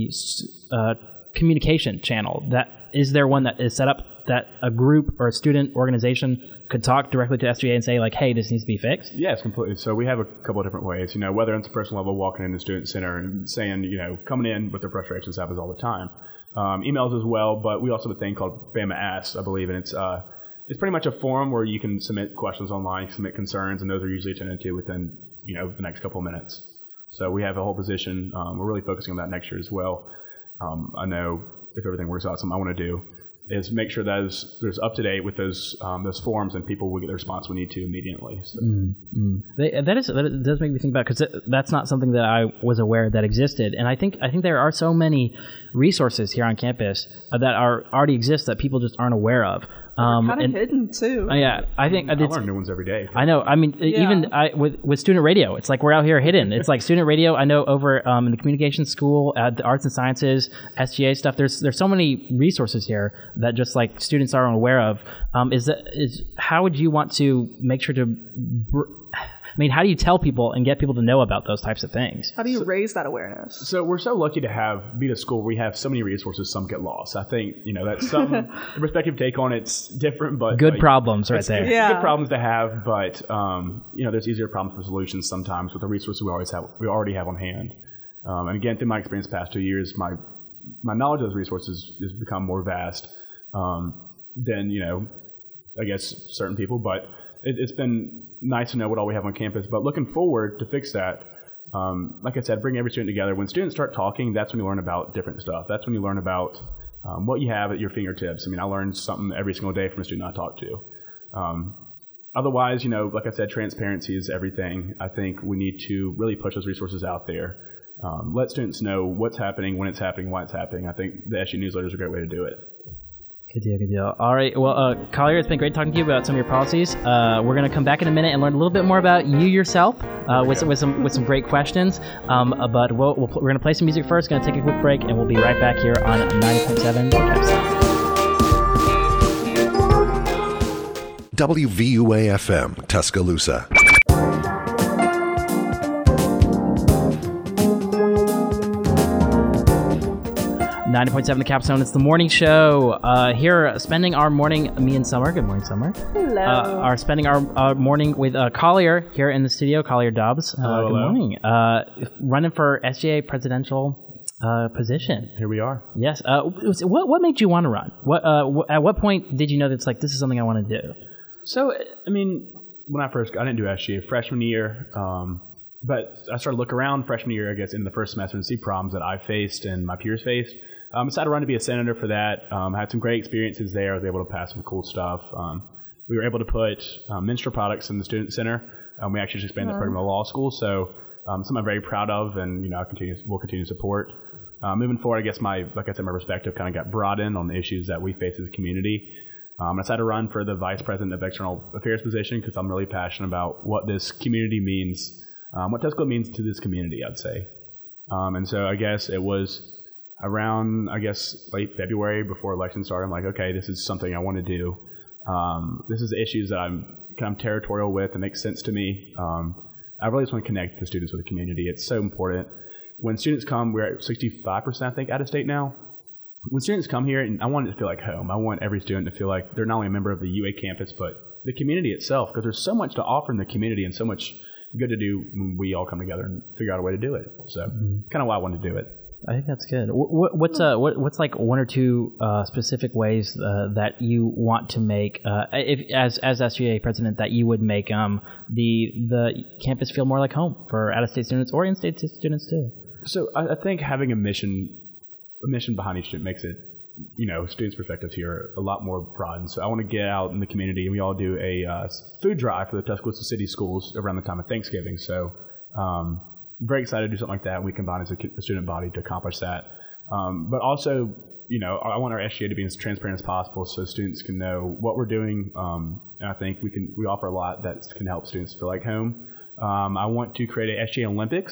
the uh, communication channel? That is there one that is set up that a group or a student organization could talk directly to S G A and say like, hey, this needs to be fixed? Yes, completely. So we have a couple of different ways. You know, whether it's a personal level, walking into the student center and saying, you know, coming in with their frustrations happens all the time. Um, emails as well, but we also have a thing called Bama Asks, I believe, and it's uh, it's pretty much a forum where you can submit questions online, submit concerns, and those are usually attended to within, you know, the next couple of minutes. So we have a whole position. Um, we're really focusing on that next year as well. Um, I know if everything works out, something I want to do is make sure that is, there's up to date with those um, those forms, and people will get the response we need to immediately. So. Mm-hmm. They, that is that does make me think about, because that's not something that I was aware that existed, and I think I think there are so many resources here on campus uh, that are already exist that people just aren't aware of. Um, kind of and, hidden too. Uh, yeah, I think I it's, learn new ones every day. I know. I mean, Yeah. even I, with with student radio, it's like we're out here hidden. It's like student radio. I know over um, in the communications school, at the arts and sciences, S G A stuff. There's there's so many resources here that just like students aren't aware of. Um, is that is how would you want to make sure to? Br- I mean, how do you tell people and get people to know about those types of things? How do you raise that awareness? So we're so lucky to have be at a school where we have so many resources. Some get lost. I think you know that's some the perspective take on it's different, but Good like, problems right there. Yeah. good problems to have. But um, you know, there's easier problems for solutions sometimes with the resources we always have. We already have on hand. Um, and again, through my experience the past two years, my my knowledge of those resources has become more vast um, than you know, I guess certain people. But it, it's been nice to know what all we have on campus, but looking forward to fix that. Um, like I said, bring every student together. When students start talking, that's when you learn about different stuff. That's when you learn about um, what you have at your fingertips. I mean, I learn something every single day from a student I talk to. Um, otherwise, you know, like I said, transparency is everything. I think we need to really push those resources out there. Um, let students know what's happening, when it's happening, why it's happening. I think the S U newsletter is a great way to do it. Good deal, good deal. All right, well, uh, Collier, it's been great talking to you about some of your policies. Uh, we're going to come back in a minute and learn a little bit more about you yourself uh, with, some, with some with some great questions. Um, uh, but we'll, we'll, we're going to play some music first, going to take a quick break, and we'll be right back here on ninety point seven The Capstone. W V U A F M, Tuscaloosa. ninety point seven The Capstone. It's the morning show. Uh, here, spending our morning, me and Summer. Good morning, Summer. Hello. Uh, are spending our uh, morning with uh, Collier here in the studio. Collier Dobbs. Uh, Hello, good hello. morning. Uh, running for S G A presidential uh, position. Here we are. Yes. Uh, what what made you want to run? What uh, wh- at what point did you know that's like this is something I want to do? So, I mean, when I first got into S G A freshman year, um, but I started to look around freshman year, I guess, in the first semester and see problems that I faced and my peers faced. Um, decided to run to be a senator for that. Um, I had some great experiences there. I was able to pass some cool stuff. Um, we were able to put um, menstrual products in the student center. Um, we actually just expanded the program to law school, so um, something I'm very proud of, and you know, I continue will continue to support. Uh, moving forward, I guess my, like I said, my perspective kind of got broadened on the issues that we face as a community. Um, I decided to run for the Vice President of External Affairs position because I'm really passionate about what this community means, um, what Tuscaloosa means to this community, I'd say. Um, and so I guess it was around, I guess, late February before election started. I'm like, okay, this is something I want to do. Um, this is issues that I'm kind of territorial with. It makes sense to me. Um, I really just want to connect the students with the community. It's so important. When students come, we're at sixty-five percent, I think, out of state now. When students come here, and I want it to feel like home. I want every student to feel like they're not only a member of the U A campus, but the community itself, because there's so much to offer in the community and so much good to do when we all come together and figure out a way to do it. So mm-hmm. kind of why I wanted to do it. I think that's good. What, what's uh, what, what's like one or two uh, specific ways uh, that you want to make, uh, if as as S G A president, that you would make um, the the campus feel more like home for out-of-state students or in-state students too? So I, I think having a mission, a mission behind each student makes it, you know, students' perspectives here a lot more broad. So I want to get out in the community, and we all do a uh, food drive for the Tuscaloosa City Schools around the time of Thanksgiving. So. Um, I'm very excited to do something like that. We combine as a, a student body to accomplish that. Um, but also, you know, I want our S G A to be as transparent as possible so students can know what we're doing. Um, and I think we can we offer a lot that can help students feel like home. Um, I want to create a S G A Olympics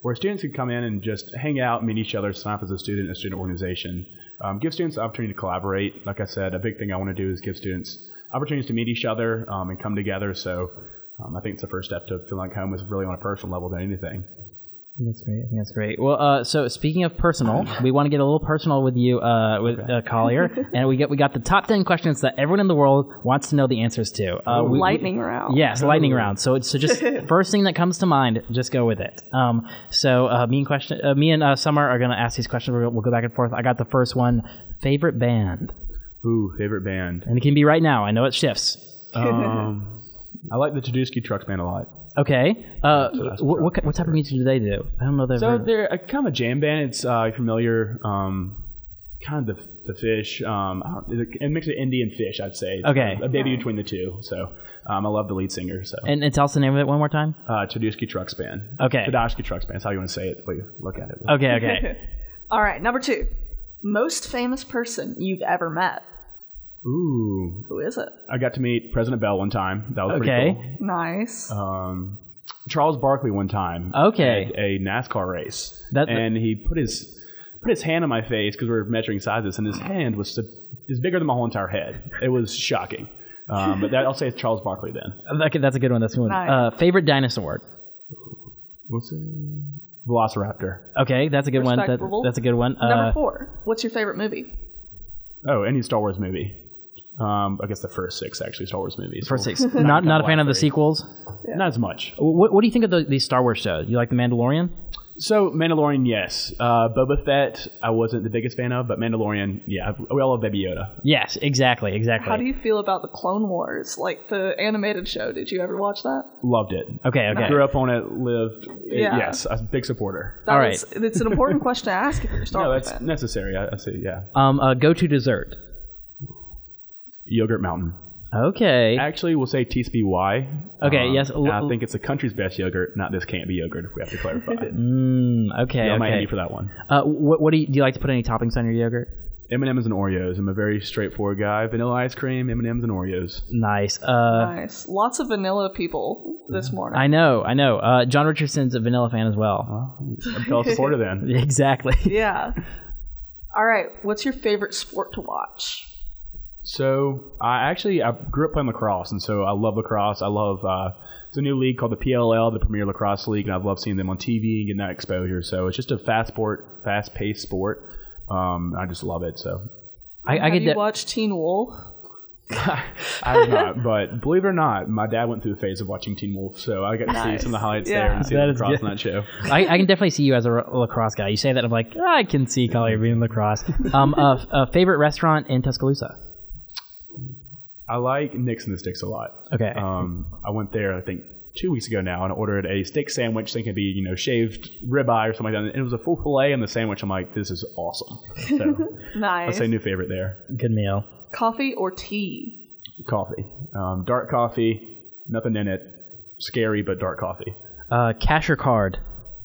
where students could come in and just hang out, meet each other, sign up as a student in a student organization. Um, give students the opportunity to collaborate. Like I said, a big thing I want to do is give students opportunities to meet each other um, and come together. So um, I think it's the first step to feel like home is really on a personal level than anything. That's great. I think that's great. Well, uh, so speaking of personal, we want to get a little personal with you, uh, with uh, Collier, and we get we got the top ten questions that everyone in the world wants to know the answers to. Uh, we, lightning we, round. Yes, Ooh. lightning round. So so just first thing that comes to mind, just go with it. Um, so uh, me and question, uh, me and uh, Summer are going to ask these questions. We'll, we'll go back and forth. I got the first one. Favorite band. Ooh, favorite band. And it can be right now. I know it shifts. Um, I like the Teduschi Trucks band a lot. Okay. Uh, what, what what type of music do they do? I don't know. They've so heard. they're a, kind of a jam band. It's uh, familiar. Um, kind of the, the Fish. Um, I don't, it mix of indie and Fish, I'd say. It's okay. A, a baby between the two. So um, I love the lead singer. So. And, and tell us the name of it one more time. Uh, Teduschi Trucks Band. Okay. Teduschi Trucks Band. That's how you want to say it. But you look at it. Okay. Okay. All right. Number two. Most famous person you've ever met. Ooh. Who is it? I got to meet President Bell one time. That was okay. pretty cool. Nice. Um, Charles Barkley one time. Okay. At a NASCAR race. That, and he put his put his hand on my face because we were measuring sizes, and his hand was is bigger than my whole entire head. It was shocking. Um, but that, I'll say it's Charles Barkley then. Okay, that's a good one. That's a good one. Nice. Uh, favorite dinosaur. What's it? Velociraptor. Okay, that's a good one. That, that's a good one. Number uh, four. What's your favorite movie? Oh, any Star Wars movie. Um, I guess the first six actually Star Wars movies. First six. not not, not a fan of the sequels. Yeah. Not as much. What What do you think of the, these Star Wars shows? You like the Mandalorian? So Mandalorian, yes. Uh, Boba Fett, I wasn't the biggest fan of, but Mandalorian, yeah, we all love Baby Yoda. Yes, exactly, exactly. How do you feel about the Clone Wars, like the animated show? Did you ever watch that? Loved it. Okay, okay. Grew up on it, lived. It, Yeah. Yes, a big supporter. That All was, right. It's an important question to ask if you're a Star No, Wars that's fan. necessary. I, I say, yeah. Um, uh, go to dessert. Yogurt Mountain. Okay. Actually, we'll say T S B Y. Okay, Um, yes. and I think it's the country's best yogurt, not this can't be yogurt, if we have to clarify it. Mm, okay, Yeah, I might okay. hate you for that one. Uh, what, what do you do? You like to put any toppings on your yogurt? M and M's and Oreos. I'm a very straightforward guy. Vanilla ice cream, M and M's and Oreos. Nice. Uh, Nice. Lots of vanilla people this morning. I know, I know. Uh, John Richardson's a vanilla fan as well. Well, I'm a fellow supporter then. Exactly. Yeah. All right. What's your favorite sport to watch? So I actually I grew up playing lacrosse, and so I love lacrosse. I love uh, it's a new league called the P L L, the Premier Lacrosse League, and I've loved seeing them on T V and getting that exposure. So it's just a fast sport, fast-paced sport. Um, I just love it. So I, I Have get you that. watched Teen Wolf? I have not, but believe it or not, my dad went through the phase of watching Teen Wolf, so I got to Nice. see some of the highlights Yeah. there and see That the is lacrosse good. on that show. I, I can definitely see you as a r- lacrosse guy. You say that, I'm like, "Ah, I can see Collier being lacrosse. Um, uh, f- uh, favorite restaurant in Tuscaloosa? I like Nick's and the Sticks a lot. Okay. Um, I went there, I think, two weeks ago now, and ordered a steak sandwich, thinking it'd be, you know, shaved ribeye or something like that. And it was a full fillet in the sandwich. I'm like, this is awesome. So Nice. I'd say new favorite there. Good meal. Coffee or tea? Coffee. Um, dark coffee, nothing in it. Scary, but dark coffee. Uh, cash or card?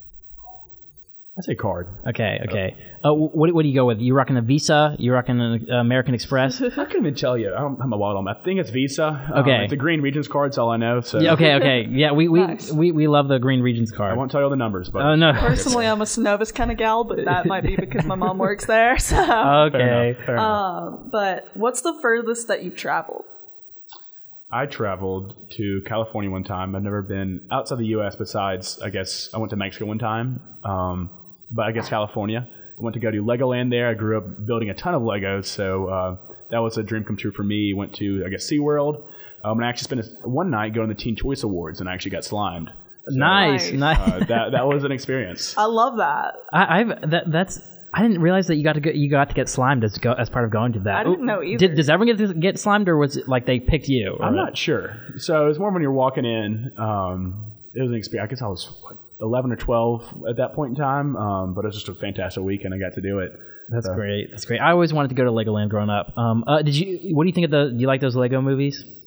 I say card. Okay, okay. Uh, what, what do you go with? You rocking a Visa? You rocking an American Express? I couldn't even tell you. I don't have my wallet on me. I think it's Visa. Um, Okay. it's a Green Regions card. That's all I know. So Yeah, okay, okay. Yeah, we we, Nice. we we love the Green Regions I card. won't tell you all the numbers, but Oh no. Personally, I'm a Synovus kind of gal, but that might be because my mom works there. So. Okay. Fair enough, fair enough. Um, but what's the furthest that you've traveled? I traveled to California one time. I've never been outside the U S besides, I guess, I went to Mexico one time. Um, but I guess California. I went to go to Legoland there. I grew up building a ton of Legos, so uh, that was a dream come true for me. Went to, I guess, SeaWorld. Um, and I actually spent a, one night going to the Teen Choice Awards, and I actually got slimed. So, Nice, Nice. nice. Uh, that that was an experience. I love that. I, I've that that's. I didn't realize that you got to go, you got to get slimed as go, as part of going to that. I didn't know either. Did, does everyone get to get slimed, or was it like they picked you? I'm or- not sure. So it was more when you're walking in. Um, it was an experience. I guess I was what, eleven or twelve at that point in time, um, but it was just a fantastic week, and I got to do it. That's So- great. That's great. I always wanted to go to Legoland growing up. Um, uh, did you? What do you think of the? Do you like those Lego movies?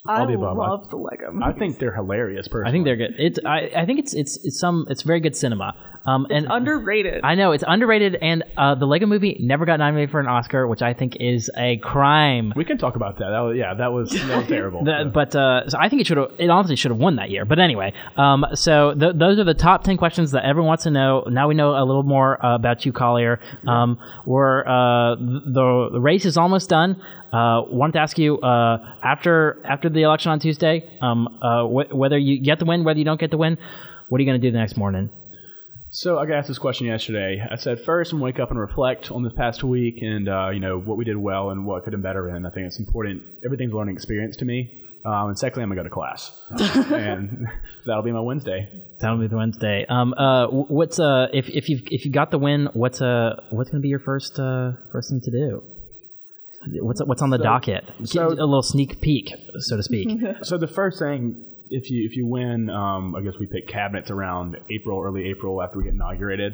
I all the above. love I, the Lego I movies. think they're hilarious. Personally, I think they're good. It's I, I think it's it's it's some it's very good cinema. Um, It's and underrated. I know it's underrated, and uh, the Lego Movie never got nominated for an Oscar, which I think is a crime. we can talk about that. that was, yeah, that was that was terrible. The- So. but uh, so I think it should have. It honestly should have won that year. But anyway, um, so th- those are the top ten questions that everyone wants to know. Now we know a little more uh, about you, Collier. Um, we're uh, the the race is almost done. Uh, wanted to ask you uh, after after the election on Tuesday, um, uh, wh- whether you get the win, whether you don't get the win, what are you going to do the next morning? So I got asked this question yesterday. I said, first, I'm going to wake up and reflect on this past week and, uh, you know, what we did well and what could have been better in. I think it's important. Everything's a learning experience to me. Um, and secondly, I'm going to go to class. Uh, and that'll be my Wednesday. That'll be the Wednesday. Um, uh, wh- what's uh, if if you if you got the win, what's uh, what's going to be your first uh, first thing to do? What's what's on the So- docket? so- a little sneak peek, so to speak. So the first thing, if you if you win, um, I guess we pick cabinets around April, early April after we get inaugurated.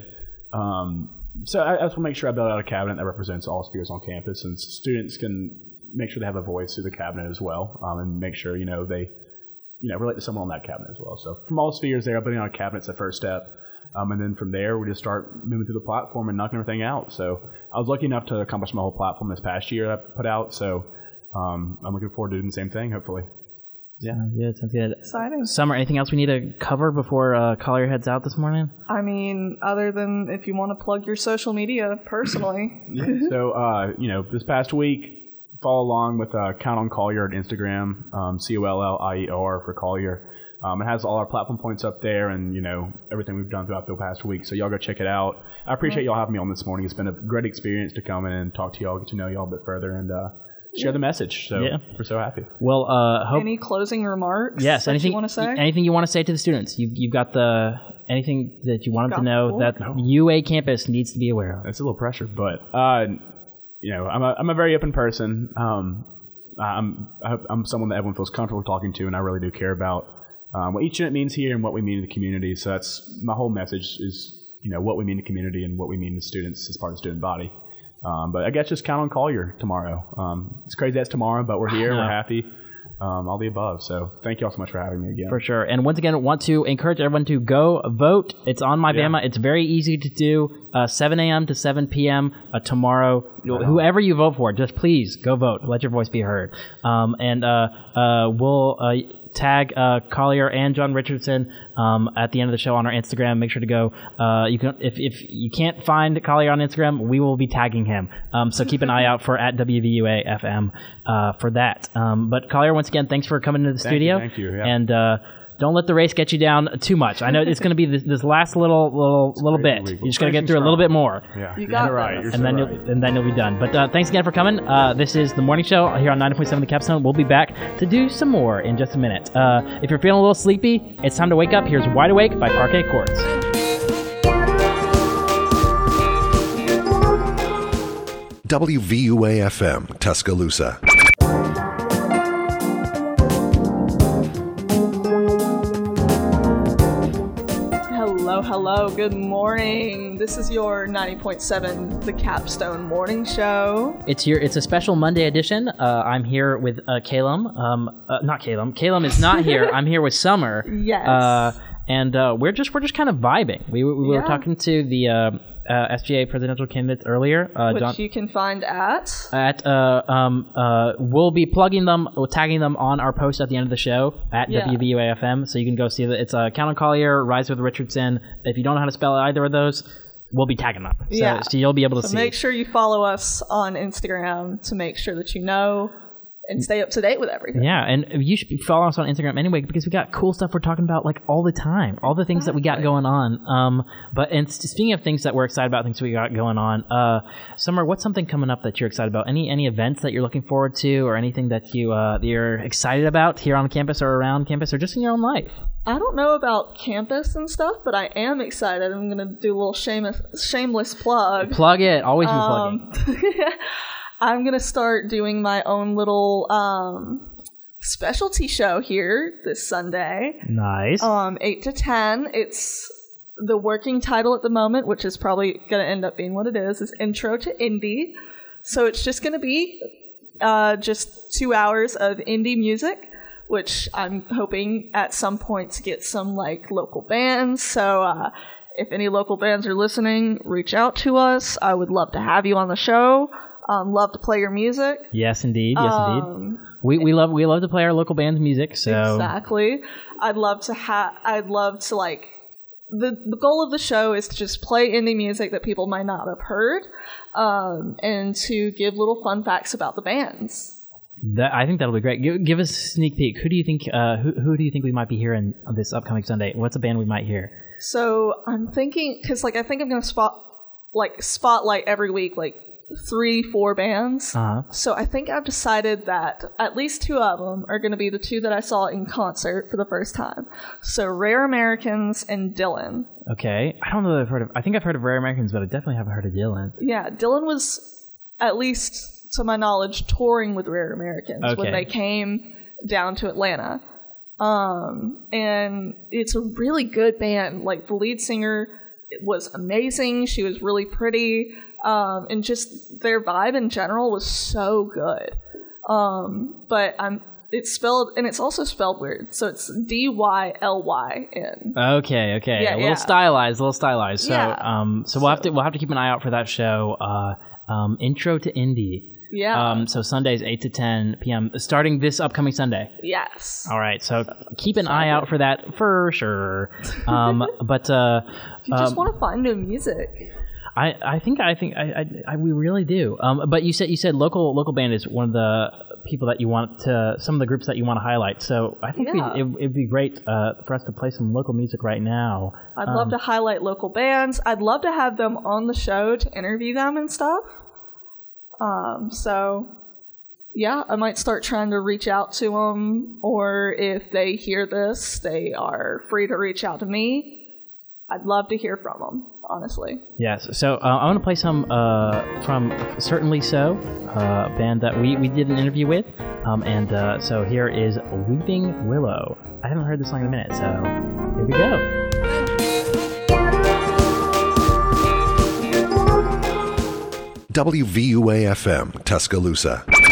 Um, so I, I just want to make sure I build out a cabinet that represents all spheres on campus, and students can make sure they have a voice through the cabinet as well, um, and make sure you know they you know relate to someone on that cabinet as well. So from all spheres there, building out a cabinet's the first step. Um, and then from there, we just start moving through the platform and knocking everything out. So I was lucky enough to accomplish my whole platform this past year I put out. So um, I'm looking forward to doing the same thing, hopefully. Yeah, yeah, sounds good. Exciting. Summer, anything else we need to cover before uh, Collier heads out this morning? I mean, other than if you want to plug your social media personally. So, uh, you know, this past week, follow along with uh, Count on Collier at Instagram, um, C O L L I E O R for Collier. Um, it has all our platform points up there and, you know, everything we've done throughout the past week. So y'all go check it out. I appreciate y'all having me on this morning. It's been a great experience to come in and talk to y'all, get to know y'all a bit further, and uh, share the message. So Yeah. we're so happy. Well, uh, hope Any closing remarks? yes. that Anything you want to say? Anything you want to say to the students? You you've got the anything that you want them to Got know the that floor. U A campus needs to be aware of. It's a little pressure, but, uh, you know, I'm a, I'm a very open person. Um, I'm, I'm someone that everyone feels comfortable talking to, and I really do care about Um, what each unit means here and what we mean in the community. So that's my whole message is, you know, what we mean to community and what we mean to students as part of the student body. Um, but I guess just count on Collier tomorrow. Um, it's crazy that's tomorrow, but we're here, we're happy, um, all the above. So thank you all so much for having me again. For sure. And once again, want to encourage everyone to go vote. It's on My Yeah. Bama. It's very easy to do. Uh, seven a.m. to seven p.m. Uh, tomorrow. Whoever you vote for, just please go vote. Let your voice be heard. Um, and uh, uh, we'll uh, tag uh, Collier and John Richardson um, at the end of the show on our Instagram. Make sure to go. Uh, you can if if you can't find Collier on Instagram, we will be tagging him. Um, so keep an eye out for at W V U A F M uh, for that. Um, but Collier, once again, thanks for coming to the Thank you, studio. thank you, yeah. And uh, don't let the race get you down too much. I know it's going to be this, this last little little little crazy bit. week. You're just going to get Finishing through a little strong. bit more. Yeah, You got you're right. this. You're And so then right. you'll and then you'll be done. But uh, thanks again for coming. Uh, this is the morning show here on ninety point seven The Capstone. We'll be back to do some more in just a minute. Uh, if you're feeling a little sleepy, it's time to wake up. Here's Wide Awake by Parquet Courts. W V U A F M, Tuscaloosa. Hello, hello, good morning. This is your ninety point seven The Capstone Morning Show. It's your it's a special Monday edition. Uh, I'm here with uh, Calum. Um, uh, not Calum. Calum is not here. I'm here with Summer. Yes. Uh, and uh, we're just we're just kind of vibing. We, we were Yeah. talking to the uh, uh, S G A presidential candidates earlier. Uh, Which John, you can find at. at uh, um, uh, we'll be plugging them, or tagging them on our post at the end of the show at Yeah. W V U A F M, so you can go see that. It's uh, Count on Collier, Rise with Richardson. If you don't know how to spell either of those, we'll be tagging them. So, Yeah. so you'll be able to So see. make sure you follow us on Instagram to make sure that you know and stay up to date with everything. Yeah, and you should follow us on Instagram anyway, because we got cool stuff we're talking about like all the time, all the things that we got going on. Um, but and speaking of things that we're excited about, things we got going on, uh, Summer, what's something coming up that you're excited about? Any any events that you're looking forward to, or anything that you uh, that you're excited about here on campus or around campus, or just in your own life? I don't know about campus and stuff, but I am excited. I'm going to do a little shameless, shameless plug. Plug it. Always be plugging. Um, I'm going to start doing my own little um, specialty show here this Sunday, Nice. um, eight to ten. It's the working title at the moment, which is probably going to end up being what it is, is Intro to Indie. So it's just going to be uh, just two hours of indie music which I'm hoping at some point to get some like local bands. So uh, if any local bands are listening, reach out to us. I would love to have you on the show. Um, love to play your music. Yes, indeed. Yes, Um, indeed. We we love we love to play our local band's music. So Exactly. I'd love to have. I'd love to like. The the goal of the show is to just play indie music that people might not have heard, um, and to give little fun facts about the bands. that I think that'll be great. Give, give us a sneak peek. Who do you think? Uh, who who do you think we might be hearing on this upcoming Sunday? What's a band we might hear? So I'm thinking, because like I think I'm gonna spot like spotlight every week like three, four bands. Uh-huh. So I think I've decided that at least two of them are going to be the two that I saw in concert for the first time. So Rare Americans and Dylan. Okay, I don't know that I've heard of. I think I've heard of Rare Americans, but I definitely haven't heard of Dylan. Yeah, Dylan was, at least to my knowledge, touring with Rare Americans Okay. when they came down to Atlanta. Um, and it's a really good band. Like, the lead singer was amazing. She was really pretty. Um, and just their vibe in general was so good. Um, but I'm, it's spelled, and it's also spelled weird. So it's D Y L Y N. Okay, okay, Yeah, a little yeah. stylized, a little stylized. So, Yeah. um, so we'll have to we'll have to keep an eye out for that show. Uh, um, Intro to Indie. Yeah. Um, so Sundays eight to ten p.m. starting this upcoming Sunday. Yes. All right, so keep an eye out for that for sure. Um, but uh, If you just um, want to find new music. I, I think I think I, I, I we really do. Um, but you said you said local local band is one of the people that you want to, some of the groups that you want to highlight. So I think Yeah. we'd, it, it'd be great uh, for us to play some local music right now. I'd Um, love to highlight local bands. I'd love to have them on the show to interview them and stuff. Um, so, yeah, I might start trying to reach out to them, or if they hear this, they are free to reach out to me. I'd love to hear from them, honestly. Yes. So uh, I want to play some uh, from Certainly So, uh, a band that we, we did an interview with. Um, and uh, so here is Weeping Willow. I haven't heard this song in a minute, so here we go. W V U A F M, Tuscaloosa.